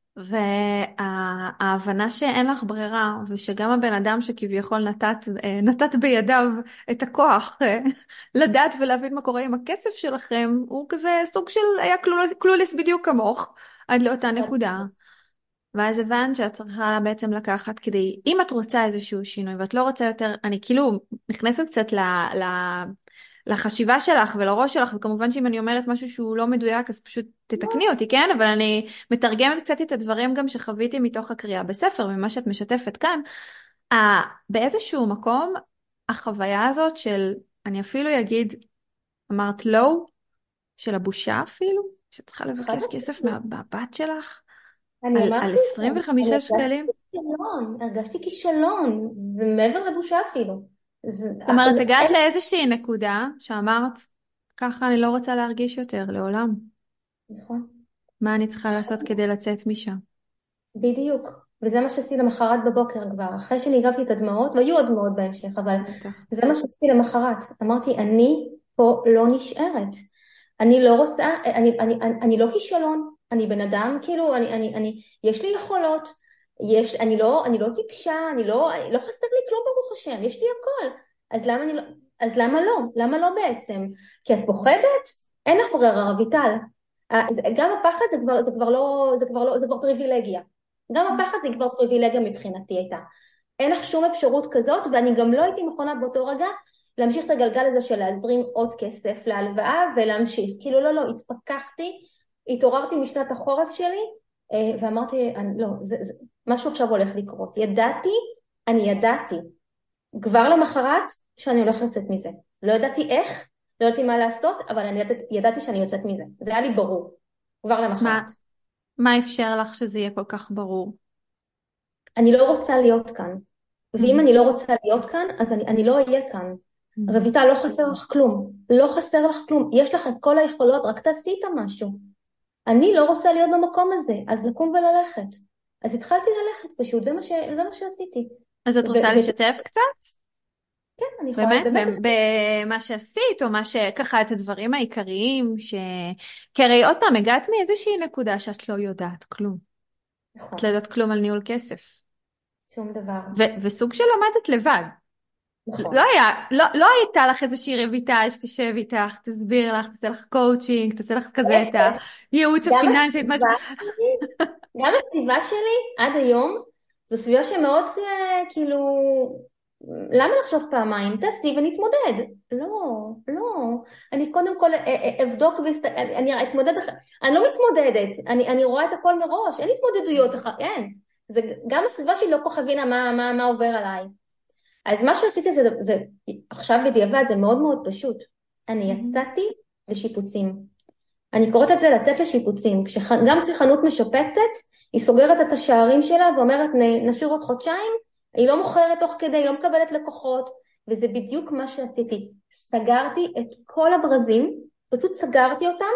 וההבנה שאין לך ברירה, ושגם הבן אדם שכביכול נתת, נתת בידיו את הכוח לדעת ולהבין מה קורה עם הכסף שלכם, הוא כזה סוג של היה קלוליס בדיוק כמוך, עד לאותה נקודה. ואז הבנת שאת צריכה בעצם לקחת כדי, אם את רוצה איזשהו שינוי, ואת לא רוצה יותר, אני כאילו נכנסת קצת ל, ל, לחשיבה שלך ולראש שלך, וכמובן שאם אני אומרת משהו שהוא לא מדויק, אז פשוט תתקני אותי, כן? אבל אני מתרגמת קצת את הדברים גם שחוויתי מתוך הקריאה בספר, ממה שאת משתפת כאן. באיזשהו מקום, החוויה הזאת של, אני אפילו אגיד, אמרת לא, של הבושה אפילו, שצריכה לבקש כסף מהבת שלך, על, על עשרים וחמישה שקלים? הרגשתי כישלון, זה מעבר לבושה אפילו. זאת אומרת, הגעת לאיזושהי נקודה שאמרת, ככה אני לא רוצה להרגיש יותר, לעולם. נכון. מה אני צריכה לעשות כדי לצאת משם? בדיוק. וזה מה שעשיתי למחרת בבוקר כבר. אחרי שניגבתי את הדמעות, והיו עוד דמעות בהמשך, אבל זה מה שעשיתי למחרת. אמרתי, אני פה לא נשארת. אני לא רוצה, אני, אני, אני, אני לא כישלון. אני בן אדם, כאילו, אני, אני, אני, יש לי יכולות, יש, אני לא, אני לא טיפשה, אני לא, לא חסר לי כלום ברוך השם, יש לי הכל. אז למה אני לא, אז למה לא? למה לא בעצם? כי את פוחדת? אין לך ברירה, רויטל. גם הפחד זה כבר, זה כבר לא, זה כבר לא, זה כבר פריבילגיה. גם הפחד זה כבר פריבילגיה מבחינתי הייתה. אין לך שום אפשרות כזאת, ואני גם לא הייתי מכונה באותו רגע להמשיך את הגלגל הזה של להזרים עוד כסף להלוואה ולהמשיך. כאילו לא, לא, התפקחתי, התעוררתי משנת החורף שלי, ואמרתי, אני, לא, זה, זה, משהו עכשיו הולך לקרות. ידעתי, אני ידעתי, כבר למחרת שאני הולכת לצאת מזה. לא ידעתי איך, לא ידעתי מה לעשות, אבל אני ידעתי, ידעתי שאני יוצאת מזה. זה היה לי ברור, כבר למחרת. מה, מה אפשר לך שזה יהיה כל כך ברור? אני לא רוצה להיות כאן. ואם אני לא רוצה להיות כאן, אז אני, אני לא אהיה כאן. רויטל, לא חסר לך כלום. לא חסר לך כלום. יש לך את כל היכולות, רק תעשי את משהו. אני לא רוצה להיות במקום הזה, אז לקום וללכת. אז התחלתי ללכת פשוט, זה מה, ש... זה מה שעשיתי. אז את רוצה ו... לשתף ו... קצת? כן, אני יכולה. באמת, באמת במה שעשית, או מה שככה, את הדברים העיקריים, ש... כי הרי עוד פעם, הגעת מאיזושהי נקודה שאת לא יודעת כלום. נכון. את לא יודעת כלום על ניהול כסף. שום דבר. ו... וסוג של עמדת לבד. נכון. לא היה, לא, לא הייתה לך איזושהי רויטל שתשב איתך, תסביר לך, תעשה לך קואוצ'ינג, תעשה לך כזה את הייעוץ גם הפיננסי, את מה ש... הסביבה שלי, גם הסביבה שלי עד היום, זו סביבה שמאוד אה, כאילו, למה לחשוב פעמיים? תעשי ונתמודד. לא, לא. אני קודם כל אה, אה, אבדוק ואסת... אני אני אתמודד, אח- אני לא מתמודדת, אני, אני רואה את הכל מראש, אין התמודדויות, אח- אין. זה, גם הסביבה שלי לא כל כך הבינה מה, מה, מה עובר עליי. אז מה שעשיתי זה, זה, עכשיו בדיעבד זה מאוד מאוד פשוט. אני יצאתי לשיפוצים. אני קוראת את זה לצאת לשיפוצים. כשגם חנות משפצת, היא סוגרת את השערים שלה ואומרת "נ- נשאיר עוד חודשיים", היא לא מוכרת תוך כדי, היא לא מקבלת לקוחות, וזה בדיוק מה שעשיתי. סגרתי את כל הברזים, פשוט סגרתי אותם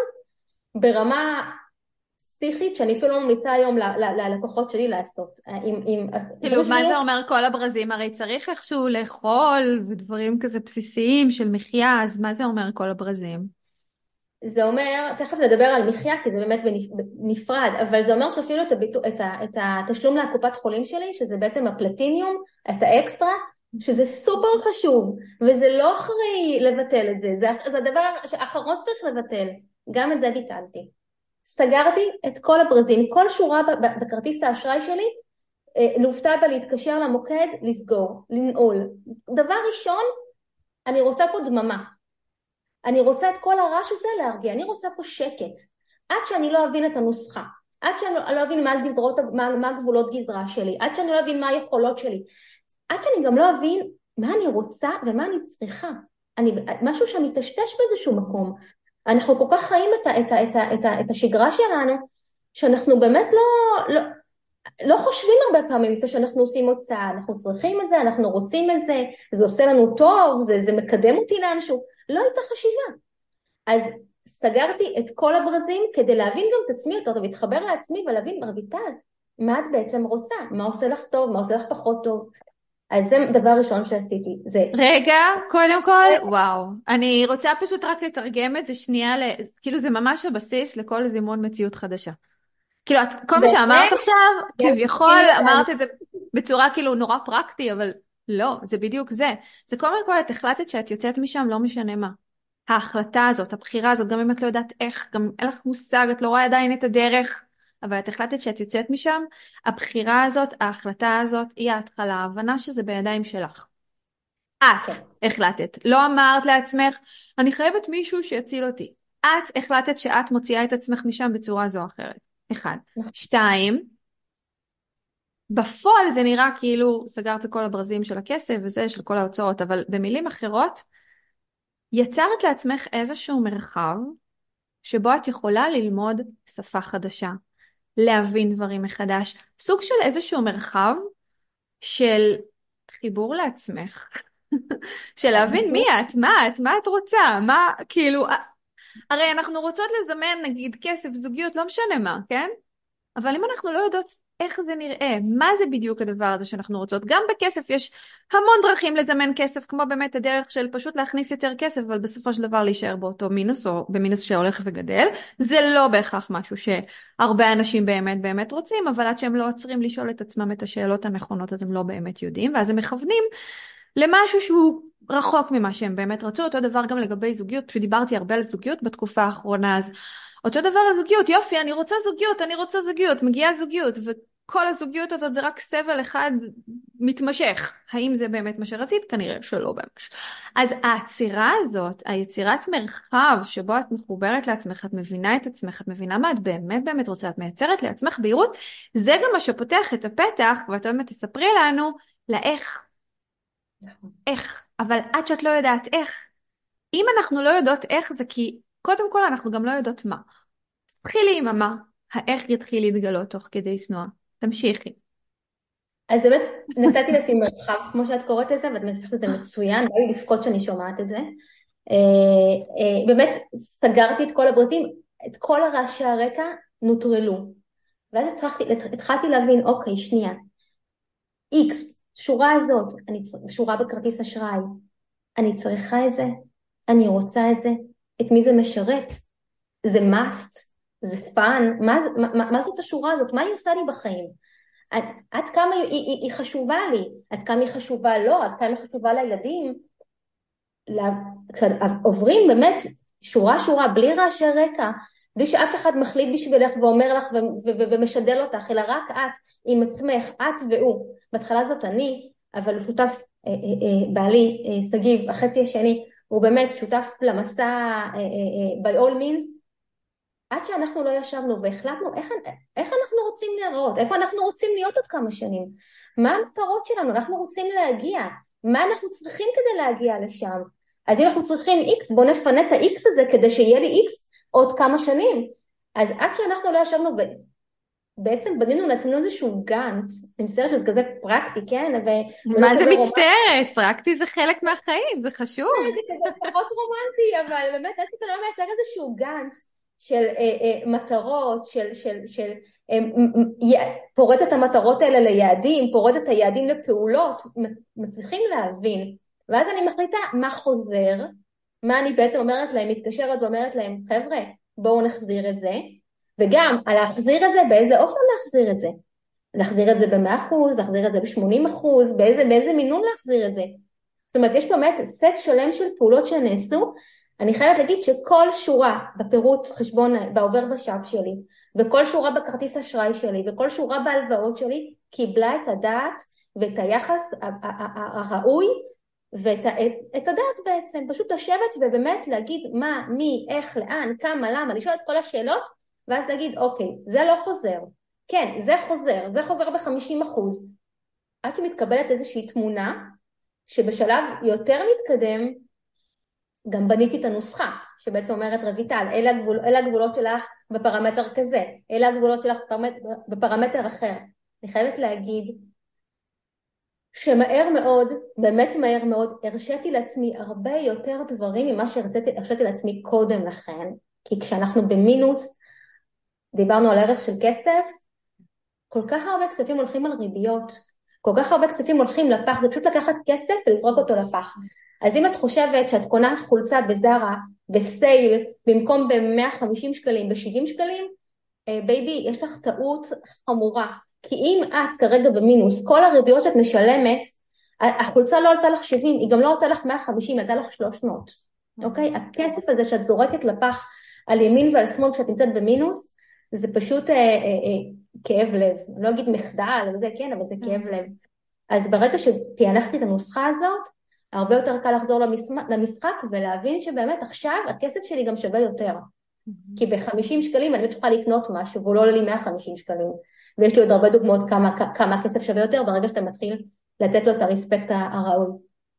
ברמה פסיכית, שאני אפילו לא ממליצה היום ל- ל- ללקוחות שלי לעשות. עם, עם, כאילו, דברים מה שלי זה אומר כל הברזים? הרי צריך איכשהו לאכול ודברים כזה בסיסיים של מחיה, אז מה זה אומר כל הברזים? זה אומר, תכף נדבר על מחיה, כי זה באמת בנפרד, אבל זה אומר שאפילו את, הביטו, את, ה, את התשלום לקופת חולים שלי, שזה בעצם הפלטיניום, את האקסטרה, שזה סופר חשוב, וזה לא אחרי לבטל את זה, זה, זה הדבר האחרון שצריך לבטל, גם את זה ביטלתי. סגרתי את כל הברזים, כל שורה בכרטיס האשראי שלי, לוותה בה להתקשר למוקד, לסגור, לנעול. דבר ראשון, אני רוצה פה דממה. אני רוצה את כל הרעש הזה להרגיע, אני רוצה פה שקט. עד שאני לא אבין את הנוסחה, עד שאני לא אבין מה, גזרות, מה, מה גבולות גזרה שלי, עד שאני לא אבין מה היכולות שלי, עד שאני גם לא אבין מה אני רוצה ומה אני צריכה. אני, משהו שמתשתש באיזשהו מקום. אנחנו כל כך חיים את, ה, את, ה, את, ה, את, ה, את השגרה שלנו, שאנחנו באמת לא, לא, לא חושבים הרבה פעמים לפני שאנחנו עושים הוצאה, אנחנו צריכים את זה, אנחנו רוצים את זה, זה עושה לנו טוב, זה, זה מקדם אותי לאנשהו, לא הייתה חשיבה. אז סגרתי את כל הברזים כדי להבין גם את עצמי יותר, ולהתחבר לעצמי ולהבין, רויטל, מה את בעצם רוצה? מה עושה לך טוב? מה עושה לך פחות טוב? אז זה דבר ראשון שעשיתי. זה... רגע, קודם כל, וואו. אני רוצה פשוט רק לתרגם את זה שנייה, ל... כאילו זה ממש הבסיס לכל זימון מציאות חדשה. כאילו, את, כל מה שאמרת באמת, עכשיו, כביכול אמרת את זה בצורה כאילו נורא פרקטי, אבל לא, זה בדיוק זה. זה קודם כל, את החלטת שאת יוצאת משם, לא משנה מה. ההחלטה הזאת, הבחירה הזאת, גם אם את לא יודעת איך, גם אין לך מושג, את לא רואה עדיין את הדרך, אבל את החלטת שאת יוצאת משם, הבחירה הזאת, ההחלטה הזאת, היא ההתחלה, ההבנה שזה בידיים שלך. את כן, החלטת, לא אמרת לעצמך, אני חייבת מישהו שיציל אותי. את החלטת שאת מוציאה את עצמך משם בצורה זו או אחרת. אחד. נכון. שתיים, בפועל זה נראה כאילו סגרת כל הברזים של הכסף וזה, של כל ההוצאות, אבל במילים אחרות, יצרת לעצמך איזשהו מרחב שבו את יכולה ללמוד שפה חדשה, להבין דברים מחדש, סוג של איזשהו מרחב של חיבור לעצמך, של להבין מי את, מה את, מה את רוצה, מה, כאילו, הרי אנחנו רוצות לזמן נגיד כסף, זוגיות, לא משנה מה, כן? אבל אם אנחנו לא יודעות איך זה נראה, מה זה בדיוק הדבר הזה שאנחנו רוצות, גם בכסף יש המון דרכים לזמן כסף, כמו באמת הדרך של פשוט להכניס יותר כסף, אבל בסופו של דבר להישאר באותו מינוס, או במינוס שהולך וגדל, זה לא בהכרח משהו שהרבה אנשים באמת באמת רוצים, אבל עד שהם לא עוצרים לשאול את עצמם את השאלות הנכונות, אז הם לא באמת יודעים, ואז הם מכוונים למשהו שהוא רחוק ממה שהם באמת רצו. אותו דבר גם לגבי זוגיות, פשוט דיברתי הרבה על זוגיות בתקופה האחרונה, אז אותו דבר על זוגיות, יופי, אני רוצה זוגיות, אני רוצה זוגיות, מגיעה זוגיות, וכל הזוגיות הזאת זה רק סבל אחד מתמשך. האם זה באמת מה שרצית? כנראה שלא ממש. אז העצירה הזאת, היצירת מרחב שבו את מחוברת לעצמך, את מבינה את עצמך, את מבינה מה את באמת באמת רוצה, את מייצרת לעצמך בהירות, זה גם מה שפותח את הפתח, ואת עוד מעט תספרי לנו, לאיך. איך, אבל עד שאת לא יודעת איך, אם אנחנו לא יודעות איך זה כי קודם כל אנחנו גם לא יודעות מה. תתחילי עם המה, האיך יתחיל להתגלות תוך כדי תנועה. תמשיכי. אז באמת נתתי לעצמי מרחב, כמו שאת קוראת לזה, ואת מנסחת את זה מצוין, בא לי לבכות שאני שומעת את זה. אה, אה, באמת סגרתי את כל הברזים, את כל הרעשי הרקע נוטרלו. ואז התחלתי, התחלתי להבין, אוקיי, שנייה, איקס, שורה הזאת, אני, שורה בכרטיס אשראי, אני צריכה את זה, אני רוצה את זה, את מי זה משרת, זה must, זה fun, מה, מה, מה זאת השורה הזאת, מה היא עושה לי בחיים? עד, עד כמה היא, היא, היא חשובה לי, עד כמה היא חשובה לו, עד כמה היא חשובה לילדים, לה, עוברים באמת שורה שורה, בלי רעשי רקע, בלי שאף אחד מחליט בשבילך ואומר לך ו- ו- ו- ומשדל אותך, אלא רק את עם עצמך, את והוא. בהתחלה זאת אני, אבל הוא שותף, אה, אה, אה, בעלי, אה, סגיב, החצי השני, הוא באמת שותף למסע אה, אה, אה, by all means, עד שאנחנו לא ישבנו והחלטנו איך, איך אנחנו רוצים להיראות, איפה אנחנו רוצים להיות עוד כמה שנים, מה המטרות שלנו, אנחנו רוצים להגיע, מה אנחנו צריכים כדי להגיע לשם. אז אם אנחנו צריכים X, בוא נפנה את ה-X הזה כדי שיהיה לי X עוד כמה שנים. אז עד שאנחנו לא ישבנו ובעצם בנינו לעצמנו איזשהו גאנט, אני מצטערת שזה כזה פרקטי, כן? ו- מה זה כזה מצטערת? פרקטי זה חלק מהחיים, זה חשוב. זה כזה פחות רומנטי, אבל באמת יש לי כאן מייצר איזשהו גאנט של אה, אה, מטרות, של, של, של אה, י- פורט את המטרות האלה ליעדים, פורט את היעדים לפעולות, מצליחים להבין, ואז אני מחליטה מה חוזר, מה אני בעצם אומרת להם, מתקשרת ואומרת להם, חבר'ה, בואו נחזיר את זה, וגם על להחזיר את זה, באיזה אופן להחזיר את זה, להחזיר את זה ב-מאה אחוז, להחזיר את זה ב-שמונים אחוז, באיזה, באיזה מינון להחזיר את זה. זאת אומרת, יש באמת סט שלם של פעולות שנעשו, אני חייבת להגיד שכל שורה בפירוט חשבון, בעובר ושב שלי, וכל שורה בכרטיס אשראי שלי, וכל שורה בהלוואות שלי, קיבלה את הדעת ואת היחס הראוי, ואת את הדעת בעצם, פשוט לשבת ובאמת להגיד מה, מי, איך, לאן, כמה, למה, לשאול את כל השאלות, ואז להגיד, אוקיי, זה לא חוזר, כן, זה חוזר, זה חוזר ב-חמישים אחוז, עד שמתקבלת איזושהי תמונה, שבשלב יותר מתקדם, גם בניתי את הנוסחה, שבעצם אומרת רויטל, אלה, הגבול, אלה הגבולות שלך בפרמטר כזה, אלה הגבולות שלך בפרמטר, בפרמטר אחר. אני חייבת להגיד, שמהר מאוד, באמת מהר מאוד, הרשיתי לעצמי הרבה יותר דברים ממה שהרשיתי לעצמי קודם לכן, כי כשאנחנו במינוס, דיברנו על ערך של כסף, כל כך הרבה כספים הולכים על ריביות, כל כך הרבה כספים הולכים לפח, זה פשוט לקחת כסף ולזרוק אותו לפח. אז אם את חושבת שאת קונה חולצה בזרה, בסייל, במקום ב-מאה וחמישים שקלים, ב-שבעים שקלים, בייבי, יש לך טעות חמורה. כי אם את כרגע במינוס, כל הריביות שאת משלמת, החולצה לא עלתה לך שבעים, היא גם לא עלתה לך מאה וחמישים, היא עלתה לך שלוש מאות. אוקיי? הכסף הזה שאת זורקת לפח על ימין ועל שמאל כשאת נמצאת במינוס, זה פשוט אה, אה, אה, כאב לב. אני לא אגיד מחדל, זה כן, אבל זה כאב לב. אז ברגע שפענחתי את הנוסחה הזאת, הרבה יותר קל לחזור למשחק ולהבין שבאמת עכשיו הכסף שלי גם שווה יותר. כי ב-חמישים שקלים אני בטוחה לקנות משהו, והוא לא עולה לי מאה וחמישים שקלים. ויש לי עוד הרבה דוגמאות כמה, כמה הכסף שווה יותר, ברגע שאתה מתחיל לתת לו את הרספקט הראוי.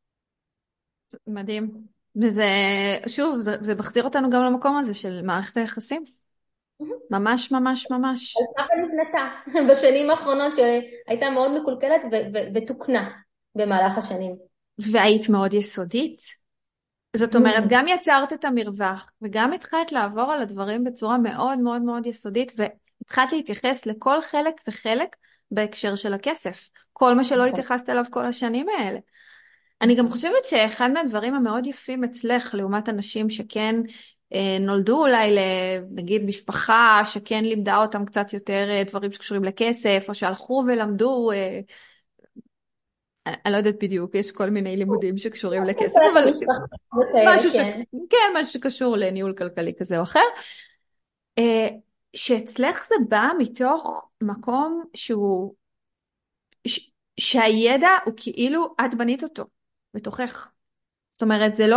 מדהים. וזה, שוב, זה, זה מחזיר אותנו גם למקום הזה של מערכת היחסים. ממש, ממש, ממש. אז ככה נבנתה בשנים האחרונות שהייתה מאוד מקולקלת ו- ו- ותוקנה במהלך השנים. והיית מאוד יסודית. זאת אומרת, גם יצרת את המרווח, וגם התחלת לעבור על הדברים בצורה מאוד מאוד מאוד יסודית, והתחלת להתייחס לכל חלק וחלק בהקשר של הכסף. כל מה שלא התייחסת אליו כל השנים האלה. אני גם חושבת שאחד מהדברים המאוד יפים אצלך, לעומת אנשים שכן אה, נולדו אולי לנגיד משפחה, שכן לימדה אותם קצת יותר אה, דברים שקשורים לכסף, או שהלכו ולמדו, אה, אני לא יודעת בדיוק, יש כל מיני לימודים שקשורים לכסף, אבל משהו ש... כן, משהו שקשור לניהול כלכלי כזה או אחר, אה, שאצלך זה בא מתוך מקום שהוא, ש... שהידע הוא כאילו את בנית אותו בתוכך. זאת אומרת, זה לא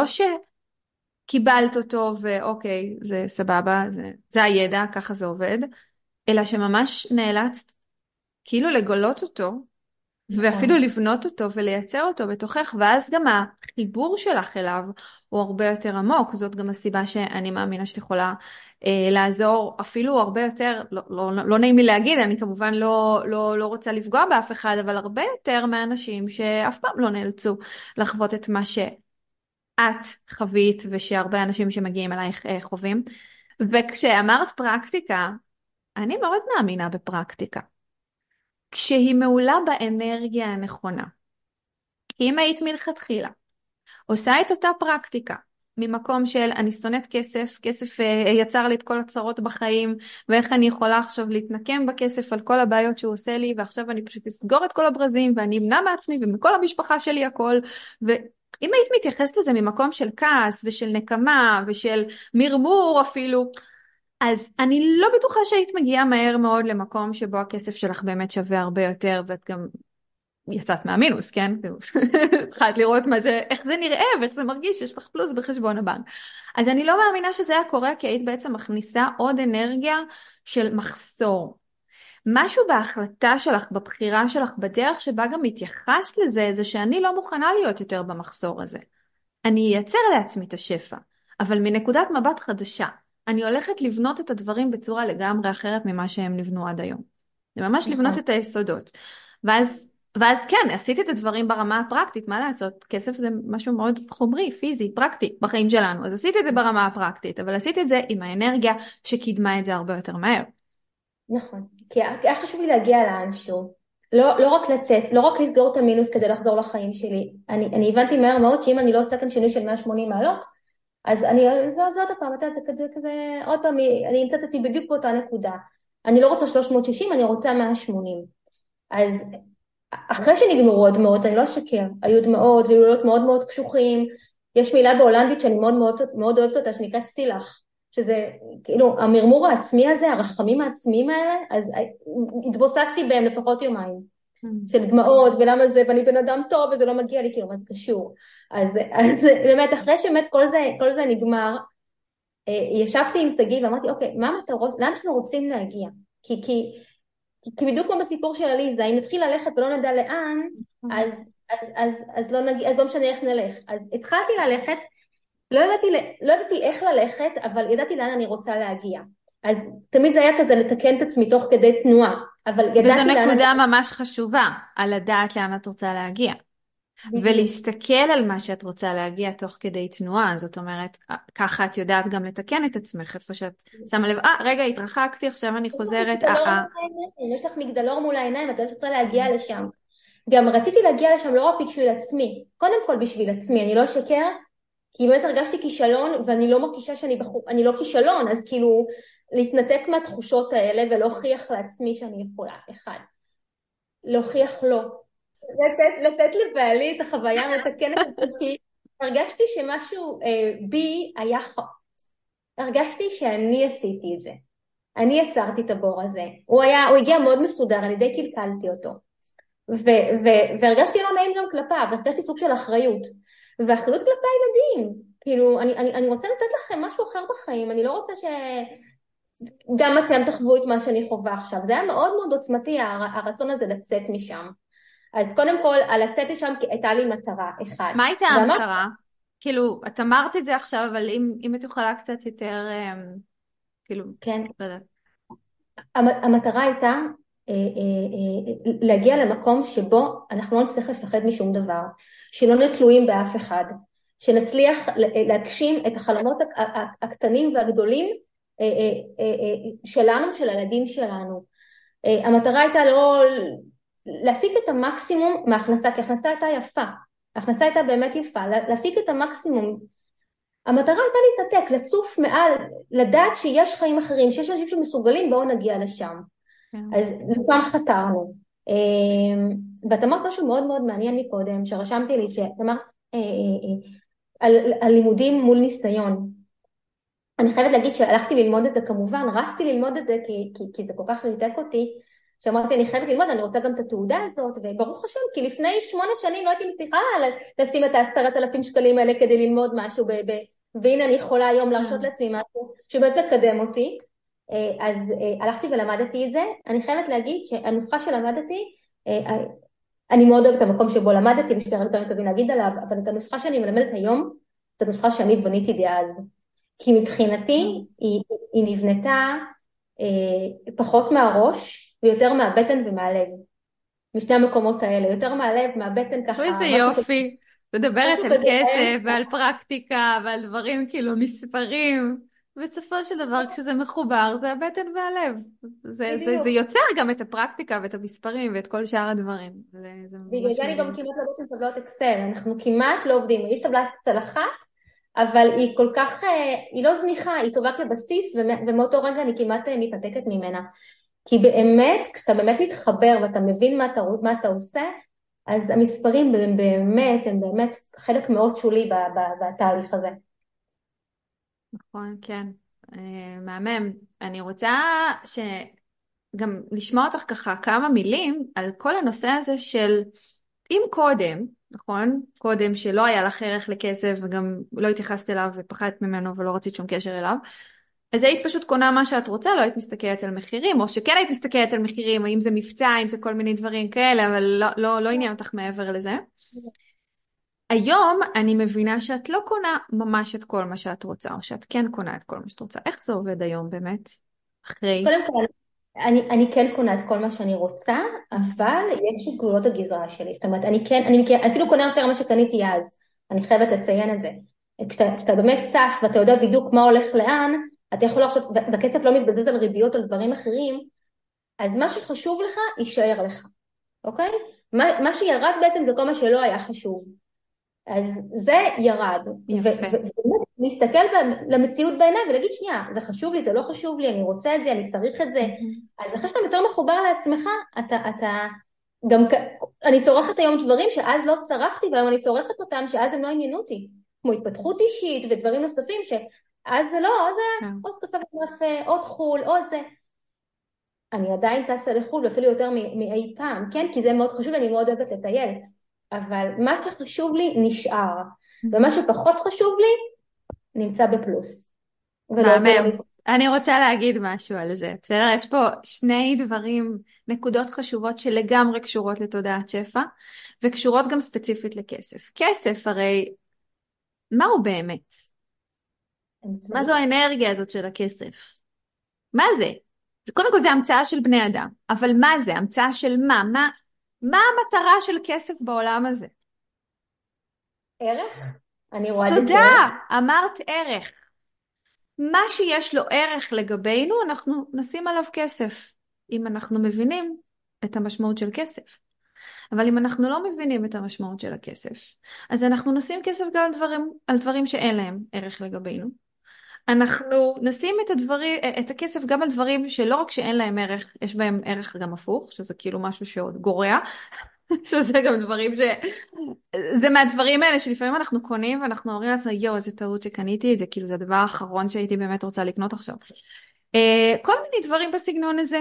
שקיבלת אותו ואוקיי, זה סבבה, זה, זה הידע, ככה זה עובד, אלא שממש נאלצת כאילו לגלות אותו, ואפילו לבנות אותו ולייצר אותו בתוכך, ואז גם החיבור שלך אליו הוא הרבה יותר עמוק. זאת גם הסיבה שאני מאמינה שאת יכולה אה, לעזור אפילו הרבה יותר, לא, לא, לא נעים לי להגיד, אני כמובן לא, לא, לא רוצה לפגוע באף אחד, אבל הרבה יותר מהאנשים שאף פעם לא נאלצו לחוות את מה שאת חווית, ושהרבה אנשים שמגיעים אלייך אה, חווים. וכשאמרת פרקטיקה, אני מאוד מאמינה בפרקטיקה. כשהיא מעולה באנרגיה הנכונה. כי אם היית מלכתחילה, עושה את אותה פרקטיקה, ממקום של אני שונאת כסף, כסף אה, יצר לי את כל הצרות בחיים, ואיך אני יכולה עכשיו להתנקם בכסף על כל הבעיות שהוא עושה לי, ועכשיו אני פשוט אסגור את כל הברזים, ואני אמנע מעצמי ומכל המשפחה שלי הכל, ואם היית מתייחסת לזה ממקום של כעס ושל נקמה ושל מרמור אפילו, אז אני לא בטוחה שהיית מגיעה מהר מאוד למקום שבו הכסף שלך באמת שווה הרבה יותר, ואת גם יצאת מהמינוס, כן? התחלת לראות מה זה, איך זה נראה ואיך זה מרגיש, יש לך פלוס בחשבון הבנק. אז אני לא מאמינה שזה היה קורה, כי היית בעצם מכניסה עוד אנרגיה של מחסור. משהו בהחלטה שלך, בבחירה שלך, בדרך שבה גם מתייחס לזה, זה שאני לא מוכנה להיות יותר במחסור הזה. אני אייצר לעצמי את השפע, אבל מנקודת מבט חדשה. אני הולכת לבנות את הדברים בצורה לגמרי אחרת ממה שהם נבנו עד היום. זה ממש לבנות את היסודות. ואז, ואז כן, עשיתי את הדברים ברמה הפרקטית, מה לעשות? כסף זה משהו מאוד חומרי, פיזי, פרקטי בחיים שלנו. אז עשיתי את זה ברמה הפרקטית, אבל עשיתי את זה עם האנרגיה שקידמה את זה הרבה יותר מהר. נכון, כי היה חשוב לי להגיע לאנשהו, לא, לא רק לצאת, לא רק לסגור את המינוס כדי לחזור לחיים שלי. אני, אני הבנתי מהר מאוד שאם אני לא עושה כאן שינוי של מאה ושמונים מעלות, אז אני, זה, זה עוד פעם, אתה, זה כזה, כזה, עוד פעם, אני אמצא את עצמי בדיוק באותה נקודה. אני לא רוצה שלוש מאות ושישים, אני רוצה מאה ושמונים. אז אחרי שנגמרו הדמעות, אני לא אשקר, היו דמעות והיו מאוד מאוד קשוחים. יש מילה בהולנדית שאני מאוד מאוד, מאוד אוהבת אותה, שנקראת סילח, שזה כאילו המרמור העצמי הזה, הרחמים העצמיים האלה, אז התבוססתי בהם לפחות יומיים. של דמעות, ולמה זה, ואני בן אדם טוב, וזה לא מגיע לי, כאילו, מה זה קשור. אז, אז באמת, אחרי שבאמת כל זה, כל זה נגמר, ישבתי עם סגי ואמרתי, אוקיי, מה המטרות, לאן אנחנו רוצים להגיע? כי, כי, כי בדיוק כמו בסיפור של אליזה, אם נתחיל ללכת ולא נדע לאן, אז, אז, אז, אז לא נגיע, אז לא משנה איך נלך. אז התחלתי ללכת, לא ידעתי, לא ידעתי איך ללכת, אבל ידעתי לאן אני רוצה להגיע. אז תמיד זה היה כזה לתקן את עצמי תוך כדי תנועה, אבל ידעתי לאן... וזו נקודה אני... ממש חשובה, על לדעת לאן את רוצה להגיע. בדיוק. ולהסתכל על מה שאת רוצה להגיע תוך כדי תנועה, זאת אומרת, ככה את יודעת גם לתקן את עצמך, איפה שאת שמה לב, אה, רגע, התרחקתי, עכשיו אני חוזרת, אה, אה. יש לך מגדלור מול העיניים, אתה רוצה להגיע לשם. גם רציתי להגיע לשם לא רק בשביל עצמי, קודם כל בשביל עצמי, אני לא שקר, כי באמת הרגשתי כישלון, ואני לא מרגישה שאני בחור, אני לא כישלון, אז כאילו להתנתק מהתחושות האלה, ולהוכיח לעצמי שאני יכולה, אחד. להוכיח לו. לתת, לתת לבעלי את החוויה המתקנת, כי הרגשתי שמשהו אה, בי היה, הרגשתי שאני עשיתי את זה. אני יצרתי את הבור הזה. הוא היה, הוא הגיע מאוד מסודר, אני די קלקלתי אותו. ו- ו- והרגשתי לא נעים גם כלפיו, והרגשתי סוג של אחריות. ואחריות כלפי הילדים. כאילו, אני, אני, אני רוצה לתת לכם משהו אחר בחיים, אני לא רוצה שגם אתם תחוו את מה שאני חווה עכשיו. זה היה מאוד מאוד עוצמתי, הר, הרצון הזה לצאת משם. אז קודם כל, על לצאת משם הייתה לי מטרה, אחד. מה הייתה המטרה? כאילו, את אמרת את זה עכשיו, אבל אם, אם את יכולה קצת יותר, כאילו, כן. לא יודעת. המטרה הייתה להגיע למקום שבו אנחנו לא נצטרך לפחד משום דבר, שלא נהיה תלויים באף אחד, שנצליח להגשים את החלומות הקטנים והגדולים שלנו, של הילדים שלנו. המטרה הייתה לא להפיק את המקסימום מההכנסה, כי ההכנסה הייתה יפה, ההכנסה הייתה באמת יפה, להפיק את המקסימום. המטרה הייתה להתנתק, לצוף מעל, לדעת שיש חיים אחרים, שיש אנשים שמסוגלים, בואו נגיע לשם. אז לשם חתרנו. ואת אמרת משהו מאוד מאוד מעניין מקודם, שרשמתי לי, שאת אמרת על, על לימודים מול ניסיון. אני חייבת להגיד שהלכתי ללמוד את זה כמובן, רסתי ללמוד את זה כי, כי, כי זה כל כך ריתק אותי, שאמרתי אני חייבת ללמוד, אני רוצה גם את התעודה הזאת, וברוך השם, כי לפני שמונה שנים לא הייתי מצליחה לשים את העשרת אלפים שקלים האלה כדי ללמוד משהו, ב, ב, והנה אני יכולה היום להרשות לעצמי משהו שבאמת מקדם אותי. אז הלכתי ולמדתי את זה. אני חייבת להגיד שהנוסחה שלמדתי, אני מאוד אוהבת את המקום שבו למדתי, יש לי רק דברים טובים להגיד עליו, אבל את הנוסחה שאני מלמדת היום, זאת הנוסחה שאני בניתי דאז. כי מבחינתי היא, היא נבנתה פחות מהראש, ויותר מהבטן ומהלב. משני המקומות האלה, יותר מהלב, מהבטן ככה. איזה יופי. מדברת על כסף ועל פרקטיקה ועל דברים כאילו מספרים. בסופו של דבר כשזה מחובר זה הבטן והלב. זה, זה, זה יוצר גם את הפרקטיקה ואת המספרים ואת כל שאר הדברים. בגלל זה אני גם כמעט לא עובדים טבלאות אקסל. אנחנו כמעט לא עובדים. יש טבלת אקסל אחת, אבל היא כל כך, אה, היא לא זניחה, היא טובה כבסיס, ומ- ומאותו רגע אני כמעט אה, מתנתקת ממנה. כי באמת, כשאתה באמת מתחבר ואתה מבין מה אתה, מה אתה עושה, אז המספרים הם באמת, הם באמת חלק מאוד שולי ב- ב- בתהליך הזה. נכון, כן. אה, מהמם. אני רוצה שגם לשמוע אותך ככה כמה מילים על כל הנושא הזה של אם קודם, נכון? קודם שלא היה לך ערך לכסף וגם לא התייחסת אליו ופחדת ממנו ולא רצית שום קשר אליו, אז היית פשוט קונה מה שאת רוצה, לא היית מסתכלת על מחירים, או שכן היית מסתכלת על מחירים, האם זה מבצע, האם זה כל מיני דברים כאלה, אבל לא, לא, לא עניין אותך מעבר לזה. היום אני מבינה שאת לא קונה ממש את כל מה שאת רוצה, או שאת כן קונה את כל מה שאת רוצה. איך זה עובד היום באמת? אחרי. קודם כל, אני, אני כן קונה את כל מה שאני רוצה, אבל יש את גבולות הגזרה שלי. זאת אומרת, אני כן, אני מכיר, אפילו קונה יותר ממה שקניתי אז. אני חייבת לציין את זה. כשאתה, כשאתה באמת צף ואתה יודע בדיוק מה הולך לאן, אתה יכול לחשוב, והכסף לא מתבזז על ריביות או על דברים אחרים, אז מה שחשוב לך, יישאר לך, אוקיי? מה, מה שירד בעצם זה כל מה שלא היה חשוב. אז זה ירד. יפה. ובאמת, להסתכל למציאות בעיניים ולהגיד, שנייה, זה חשוב לי, זה לא חשוב לי, אני רוצה את זה, אני צריך את זה. אז אחרי שאתה יותר מחובר לעצמך, אתה, אתה גם, אני צורכת היום דברים שאז לא צרכתי, והיום אני צורכת אותם שאז הם לא עניינו אותי. כמו התפתחות אישית ודברים נוספים שאז זה לא, זה כן. עוד כתובת יפה, עוד חול, עוד זה. אני עדיין טסה לחו"ל, ואפילו יותר מאי פעם, כן? כי זה מאוד חשוב, אני מאוד אוהבת לטייל. אבל מה שחשוב לי נשאר, ומה שפחות חשוב לי נמצא בפלוס. ולא, ולא מהמם. מזה. אני רוצה להגיד משהו על זה. בסדר? יש פה שני דברים, נקודות חשובות שלגמרי קשורות לתודעת שפע, וקשורות גם ספציפית לכסף. כסף הרי, מה הוא באמת? מה זו אמצעי. האנרגיה הזאת של הכסף? מה זה? זה קודם כל זה המצאה של בני אדם, אבל מה זה? המצאה של מה? מה, מה המטרה של כסף בעולם הזה? ערך? אני רואה את זה תודה, כערך. אמרת ערך. מה שיש לו ערך לגבינו, אנחנו נשים עליו כסף, אם אנחנו מבינים את המשמעות של כסף. אבל אם אנחנו לא מבינים את המשמעות של הכסף, אז אנחנו נשים כסף גם על דברים, על דברים שאין להם ערך לגבינו. אנחנו נשים את הדברים, את הכסף גם על דברים שלא רק שאין להם ערך, יש בהם ערך גם הפוך, שזה כאילו משהו שעוד גורע, שזה גם דברים ש... זה מהדברים האלה שלפעמים אנחנו קונים ואנחנו אומרים לעצמנו, יואו, איזה טעות שקניתי את זה, כאילו זה הדבר האחרון שהייתי באמת רוצה לקנות עכשיו. אה, כל מיני דברים בסגנון הזה.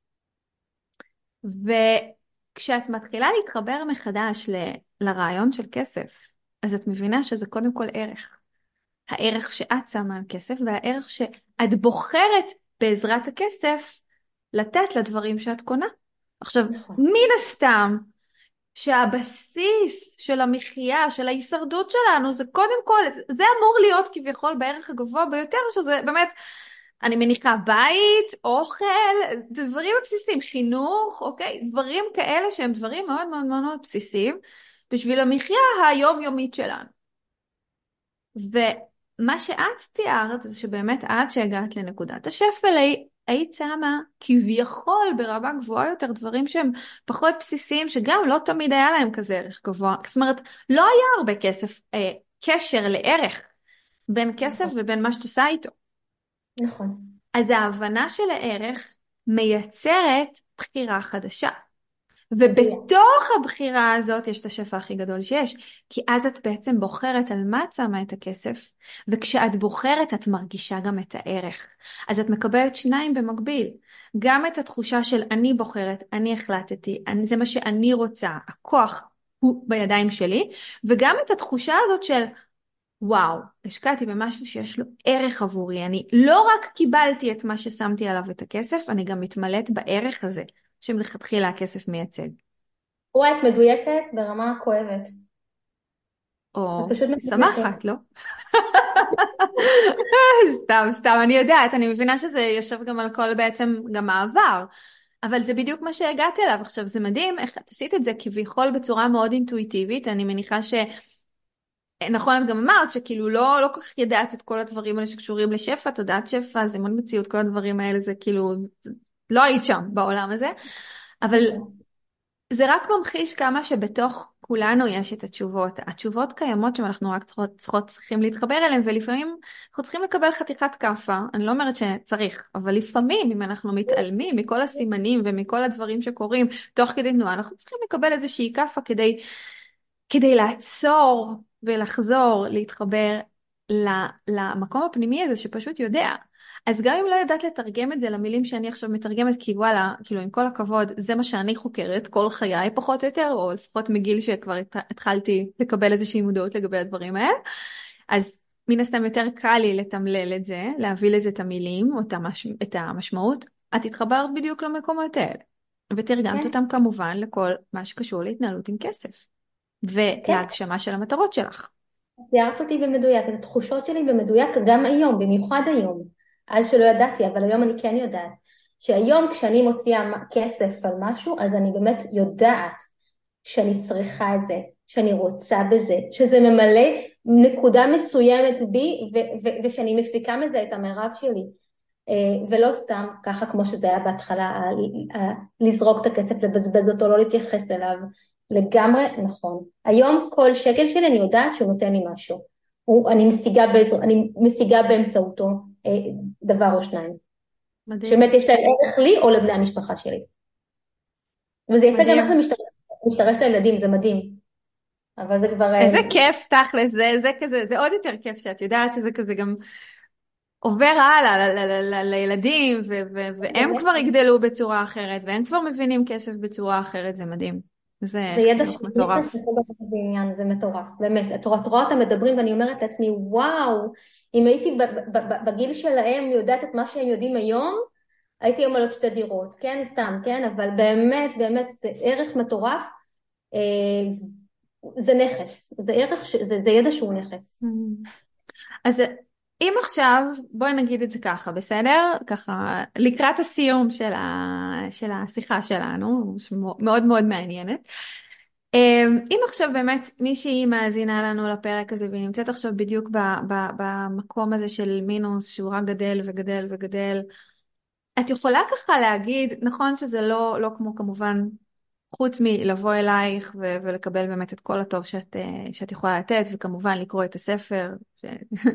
וכשאת מתחילה להתחבר מחדש ל... לרעיון של כסף, אז את מבינה שזה קודם כל ערך. הערך שאת שמה על כסף והערך שאת בוחרת בעזרת הכסף לתת לדברים שאת קונה. עכשיו, נכון. מן הסתם, שהבסיס של המחיה, של ההישרדות שלנו, זה קודם כל, זה אמור להיות כביכול בערך הגבוה ביותר, שזה באמת, אני מניחה בית, אוכל, דברים בסיסיים, חינוך, אוקיי? דברים כאלה שהם דברים מאוד מאוד מאוד מאוד בסיסיים, בשביל המחיה היומיומית שלנו. ומה שאת תיארת זה שבאמת עד שהגעת לנקודת השפל, היית שמה כביכול ברמה גבוהה יותר דברים שהם פחות בסיסיים, שגם לא תמיד היה להם כזה ערך גבוה. זאת אומרת, לא היה הרבה כסף, אה, קשר לערך בין כסף נכון. ובין מה שאת עושה איתו. נכון. אז ההבנה של הערך מייצרת בחירה חדשה. מדויק. ובתוך הבחירה הזאת יש את השפע הכי גדול שיש, כי אז את בעצם בוחרת על מה את שמה את הכסף, וכשאת בוחרת את מרגישה גם את הערך. אז את מקבלת שניים במקביל, גם את התחושה של אני בוחרת, אני החלטתי, אני, זה מה שאני רוצה, הכוח הוא בידיים שלי, וגם את התחושה הזאת של וואו, השקעתי במשהו שיש לו ערך עבורי, אני לא רק קיבלתי את מה ששמתי עליו את הכסף, אני גם מתמלאת בערך הזה. שמלכתחילה הכסף מייצג. וואי, את מדויקת ברמה כואבת. את או פשוט מדויקת. משמחת, לא? סתם, סתם, אני יודעת, אני מבינה שזה יושב גם על כל בעצם גם העבר, אבל זה בדיוק מה שהגעתי אליו. עכשיו, זה מדהים איך את עשית את זה כביכול בצורה מאוד אינטואיטיבית, אני מניחה ש... נכון, את גם אמרת שכאילו לא, לא כל כך ידעת את כל הדברים האלה שקשורים לשפע, תודעת שפע, זה מאוד מציאות, כל הדברים האלה זה כאילו, לא היית שם בעולם הזה, אבל נכון. זה רק ממחיש כמה שבתוך לכולנו יש את התשובות. התשובות קיימות שאנחנו רק צריכות, צריכות צריכים להתחבר אליהן, ולפעמים אנחנו צריכים לקבל חתיכת כאפה. אני לא אומרת שצריך, אבל לפעמים אם אנחנו מתעלמים מכל הסימנים ומכל הדברים שקורים תוך כדי תנועה, אנחנו צריכים לקבל איזושהי כאפה כדי, כדי לעצור ולחזור, להתחבר למקום הפנימי הזה שפשוט יודע. אז גם אם לא ידעת לתרגם את זה למילים שאני עכשיו מתרגמת, כי וואלה, כאילו עם כל הכבוד, זה מה שאני חוקרת כל חיי פחות או יותר, או לפחות מגיל שכבר התחלתי לקבל איזושהי מודעות לגבי הדברים האלה, אז מן הסתם יותר קל לי לתמלל את זה, להביא לזה את המילים או את המשמעות, את תתחברת בדיוק למקומות האלה, ותרגמת אותם כמובן לכל מה שקשור להתנהלות עם כסף, ולהגשמה של המטרות שלך. תיארת אותי במדויק, את התחושות שלי במדויק גם היום, במיוחד היום. אז שלא ידעתי, אבל היום אני כן יודעת. שהיום כשאני מוציאה כסף על משהו, אז אני באמת יודעת שאני צריכה את זה, שאני רוצה בזה, שזה ממלא נקודה מסוימת בי, ו- ו- ושאני מפיקה מזה את המרב שלי. ולא סתם, ככה כמו שזה היה בהתחלה, לזרוק את הכסף, לבזבז אותו, לא להתייחס אליו. לגמרי נכון. היום כל שקל שלי אני יודעת שהוא נותן לי משהו. הוא, אני, משיגה בעזר, אני משיגה באמצעותו אה, דבר או שניים. מדהים. שבאמת יש להם ערך לי או לבני המשפחה שלי. וזה יפה מדהים. גם איך זה משתרש, משתרש לילדים, זה מדהים. אבל זה כבר... איזה כיף תכלס, זה, זה כזה, זה עוד יותר כיף שאת יודעת שזה כזה גם עובר הלאה לילדים, ו- ו- והם כבר יגדלו בצורה אחרת, והם כבר מבינים כסף בצורה אחרת, זה מדהים. זה, זה ידע מטורף. בעניין, זה מטורף, באמת. את רואה אותם מדברים ואני אומרת לעצמי, וואו, אם הייתי בגיל שלהם יודעת את מה שהם יודעים היום, הייתי היום על עוד שתי דירות, כן, סתם, כן, אבל באמת, באמת זה ערך מטורף, זה נכס, זה ערך, זה, זה ידע שהוא נכס. אז אם עכשיו, בואי נגיד את זה ככה, בסדר? ככה, לקראת הסיום של, ה... של השיחה שלנו, שמאוד מאוד מעניינת. אם עכשיו באמת מישהי מאזינה לנו לפרק הזה, והיא נמצאת עכשיו בדיוק ב... ב... במקום הזה של מינוס, שהוא רק גדל וגדל וגדל, את יכולה ככה להגיד, נכון שזה לא, לא כמו כמובן, חוץ מלבוא אלייך ו- ולקבל באמת את כל הטוב שאת, שאת יכולה לתת, וכמובן לקרוא את הספר, ש...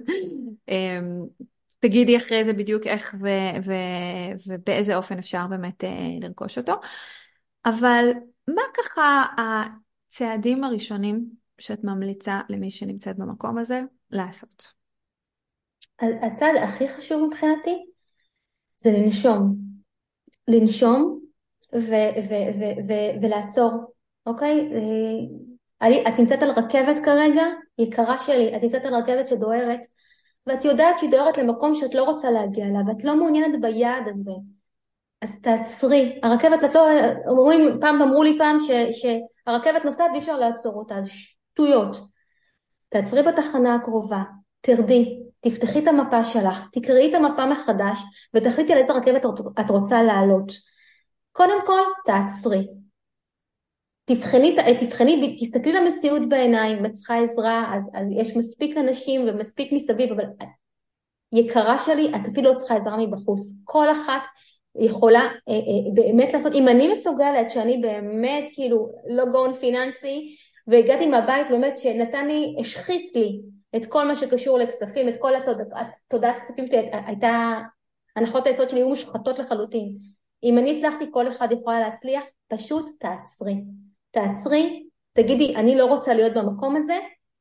תגידי אחרי זה בדיוק איך ו- ו- ובאיזה אופן אפשר באמת לרכוש אותו. אבל מה ככה הצעדים הראשונים שאת ממליצה למי שנמצאת במקום הזה לעשות? הצעד הכי חשוב מבחינתי זה לנשום. לנשום ו- ו- ו- ו- ולעצור, אוקיי? את נמצאת על רכבת כרגע, יקרה שלי, את נמצאת על רכבת שדוהרת, ואת יודעת שהיא דוהרת למקום שאת לא רוצה להגיע לה, ואת לא מעוניינת ביעד הזה. אז תעצרי. הרכבת, את לא, אומרים, פעם אמרו לי פעם ש, שהרכבת נוסעת ואי אפשר לעצור אותה, אז שטויות. תעצרי בתחנה הקרובה, תרדי, תפתחי את המפה שלך, תקראי את המפה מחדש, ותחליטי על איזה רכבת את רוצה לעלות. קודם כל, תעצרי. תבחני, תבחני, תסתכלי למציאות בעיניים, אם את צריכה עזרה, אז, אז יש מספיק אנשים ומספיק מסביב, אבל יקרה שלי, את אפילו לא צריכה עזרה מבחוץ. כל אחת יכולה אה, אה, באמת לעשות, אם אני מסוגלת, שאני באמת כאילו לא גאון פיננסי, והגעתי מהבית באמת שנתן לי, השחית לי את כל מה שקשור לכספים, את כל התודעת כספים שלי, הייתה, הנחות היתות שלי היו מושחתות לחלוטין. אם אני הצלחתי, כל אחד יכולה להצליח, פשוט תעצרי. תעצרי, תגידי, אני לא רוצה להיות במקום הזה,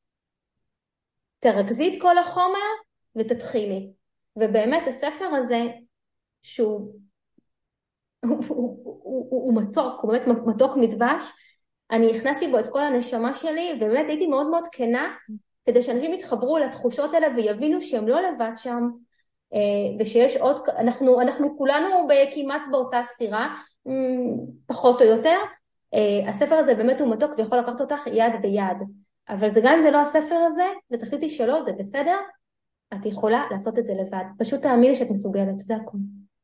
תרכזי את כל החומר ותתחילי. ובאמת הספר הזה, שהוא הוא, הוא, הוא, הוא, הוא מתוק, הוא באמת מתוק מדבש, אני הכנסתי בו את כל הנשמה שלי, ובאמת הייתי מאוד מאוד כנה, כדי שאנשים יתחברו לתחושות האלה ויבינו שהם לא לבד שם, ושיש עוד, אנחנו, אנחנו כולנו כמעט באותה סירה, פחות או יותר. הספר הזה באמת הוא מתוק ויכול לקחת אותך יד ביד, אבל זה גם אם זה לא הספר הזה, ותחליטי שלא, זה בסדר, את יכולה לעשות את זה לבד, פשוט תאמיני שאת מסוגלת, זה הכל.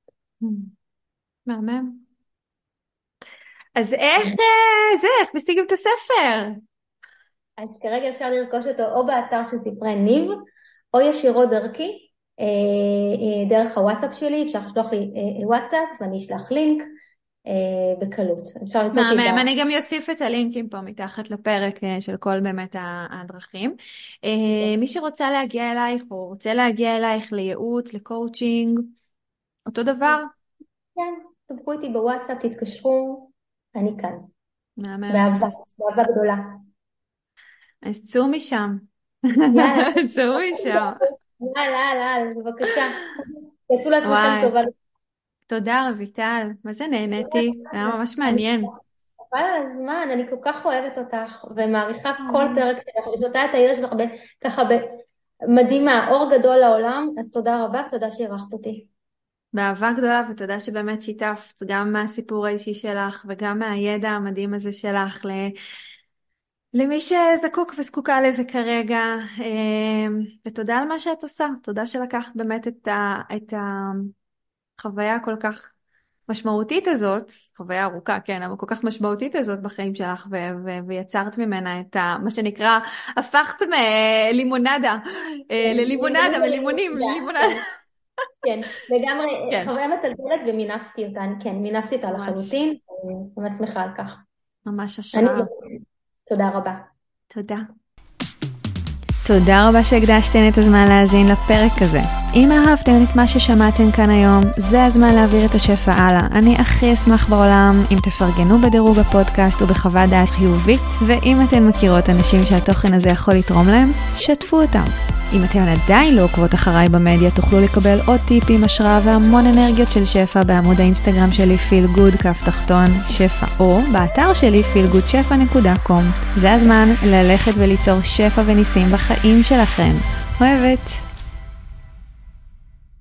מהמם. אז איך זה, איך משיגים את הספר? אז כרגע אפשר לרכוש אותו או באתר של ספרי ניב, או ישירות דרכי, דרך הוואטסאפ שלי, אפשר לשלוח לי וואטסאפ ואני אשלח לינק, בקלות. אפשר למצוא אותי. מהמם, אני גם אוסיף את הלינקים פה מתחת לפרק של כל באמת הדרכים. מי שרוצה להגיע אלייך או רוצה להגיע אלייך לייעוץ, לקואוצ'ינג, אותו דבר? כן, תדברו איתי בוואטסאפ, תתקשרו, אני כאן. מהמם. באהבה, באהבה גדולה. אז צאו משם. יאללה. צאו משם. יאללה, יאללה, בבקשה. תצאו לעצמכם טובה. תודה רויטל, מה זה נהניתי, היה ממש מעניין. חבל על הזמן, אני כל כך אוהבת אותך ומעריכה כל פרק שלך, ושאתה את הידע שלך ככה מדהימה, אור גדול לעולם, אז תודה רבה ותודה שהירחת אותי. באהבה גדולה ותודה שבאמת שיתפת גם מהסיפור האישי שלך וגם מהידע המדהים הזה שלך למי שזקוק וזקוקה לזה כרגע, ותודה על מה שאת עושה, תודה שלקחת באמת את ה... את ה... חוויה כל כך משמעותית הזאת, חוויה ארוכה, כן, אבל כל כך משמעותית הזאת בחיים שלך, ו- ו- ויצרת ממנה את ה- מה שנקרא, הפכת מלימונדה, ללימונדה, מלימונים, ללימונדה. כן, לגמרי, חוויה מטלטלת ומינפתי אותה, כן, מינפתי אותה לחלוטין, אני באמת שמחה על כך. ממש השראה. תודה רבה. תודה. תודה רבה שהקדשתן את הזמן להאזין לפרק הזה. אם אהבתם את מה ששמעתם כאן היום, זה הזמן להעביר את השפע הלאה. אני הכי אשמח בעולם אם תפרגנו בדירוג הפודקאסט ובחוות דעת חיובית, ואם אתן מכירות אנשים שהתוכן הזה יכול לתרום להם, שתפו אותם. אם אתן עדיין לא עוקבות אחריי במדיה, תוכלו לקבל עוד טיפים, השראה והמון אנרגיות של שפע בעמוד האינסטגרם שלי פיל גוד כף תחתון שפע, או באתר שלי פיל גוד שפע נקודה קום. זה הזמן ללכת וליצור שפע וניסים בחיים שלכם. אוהבת.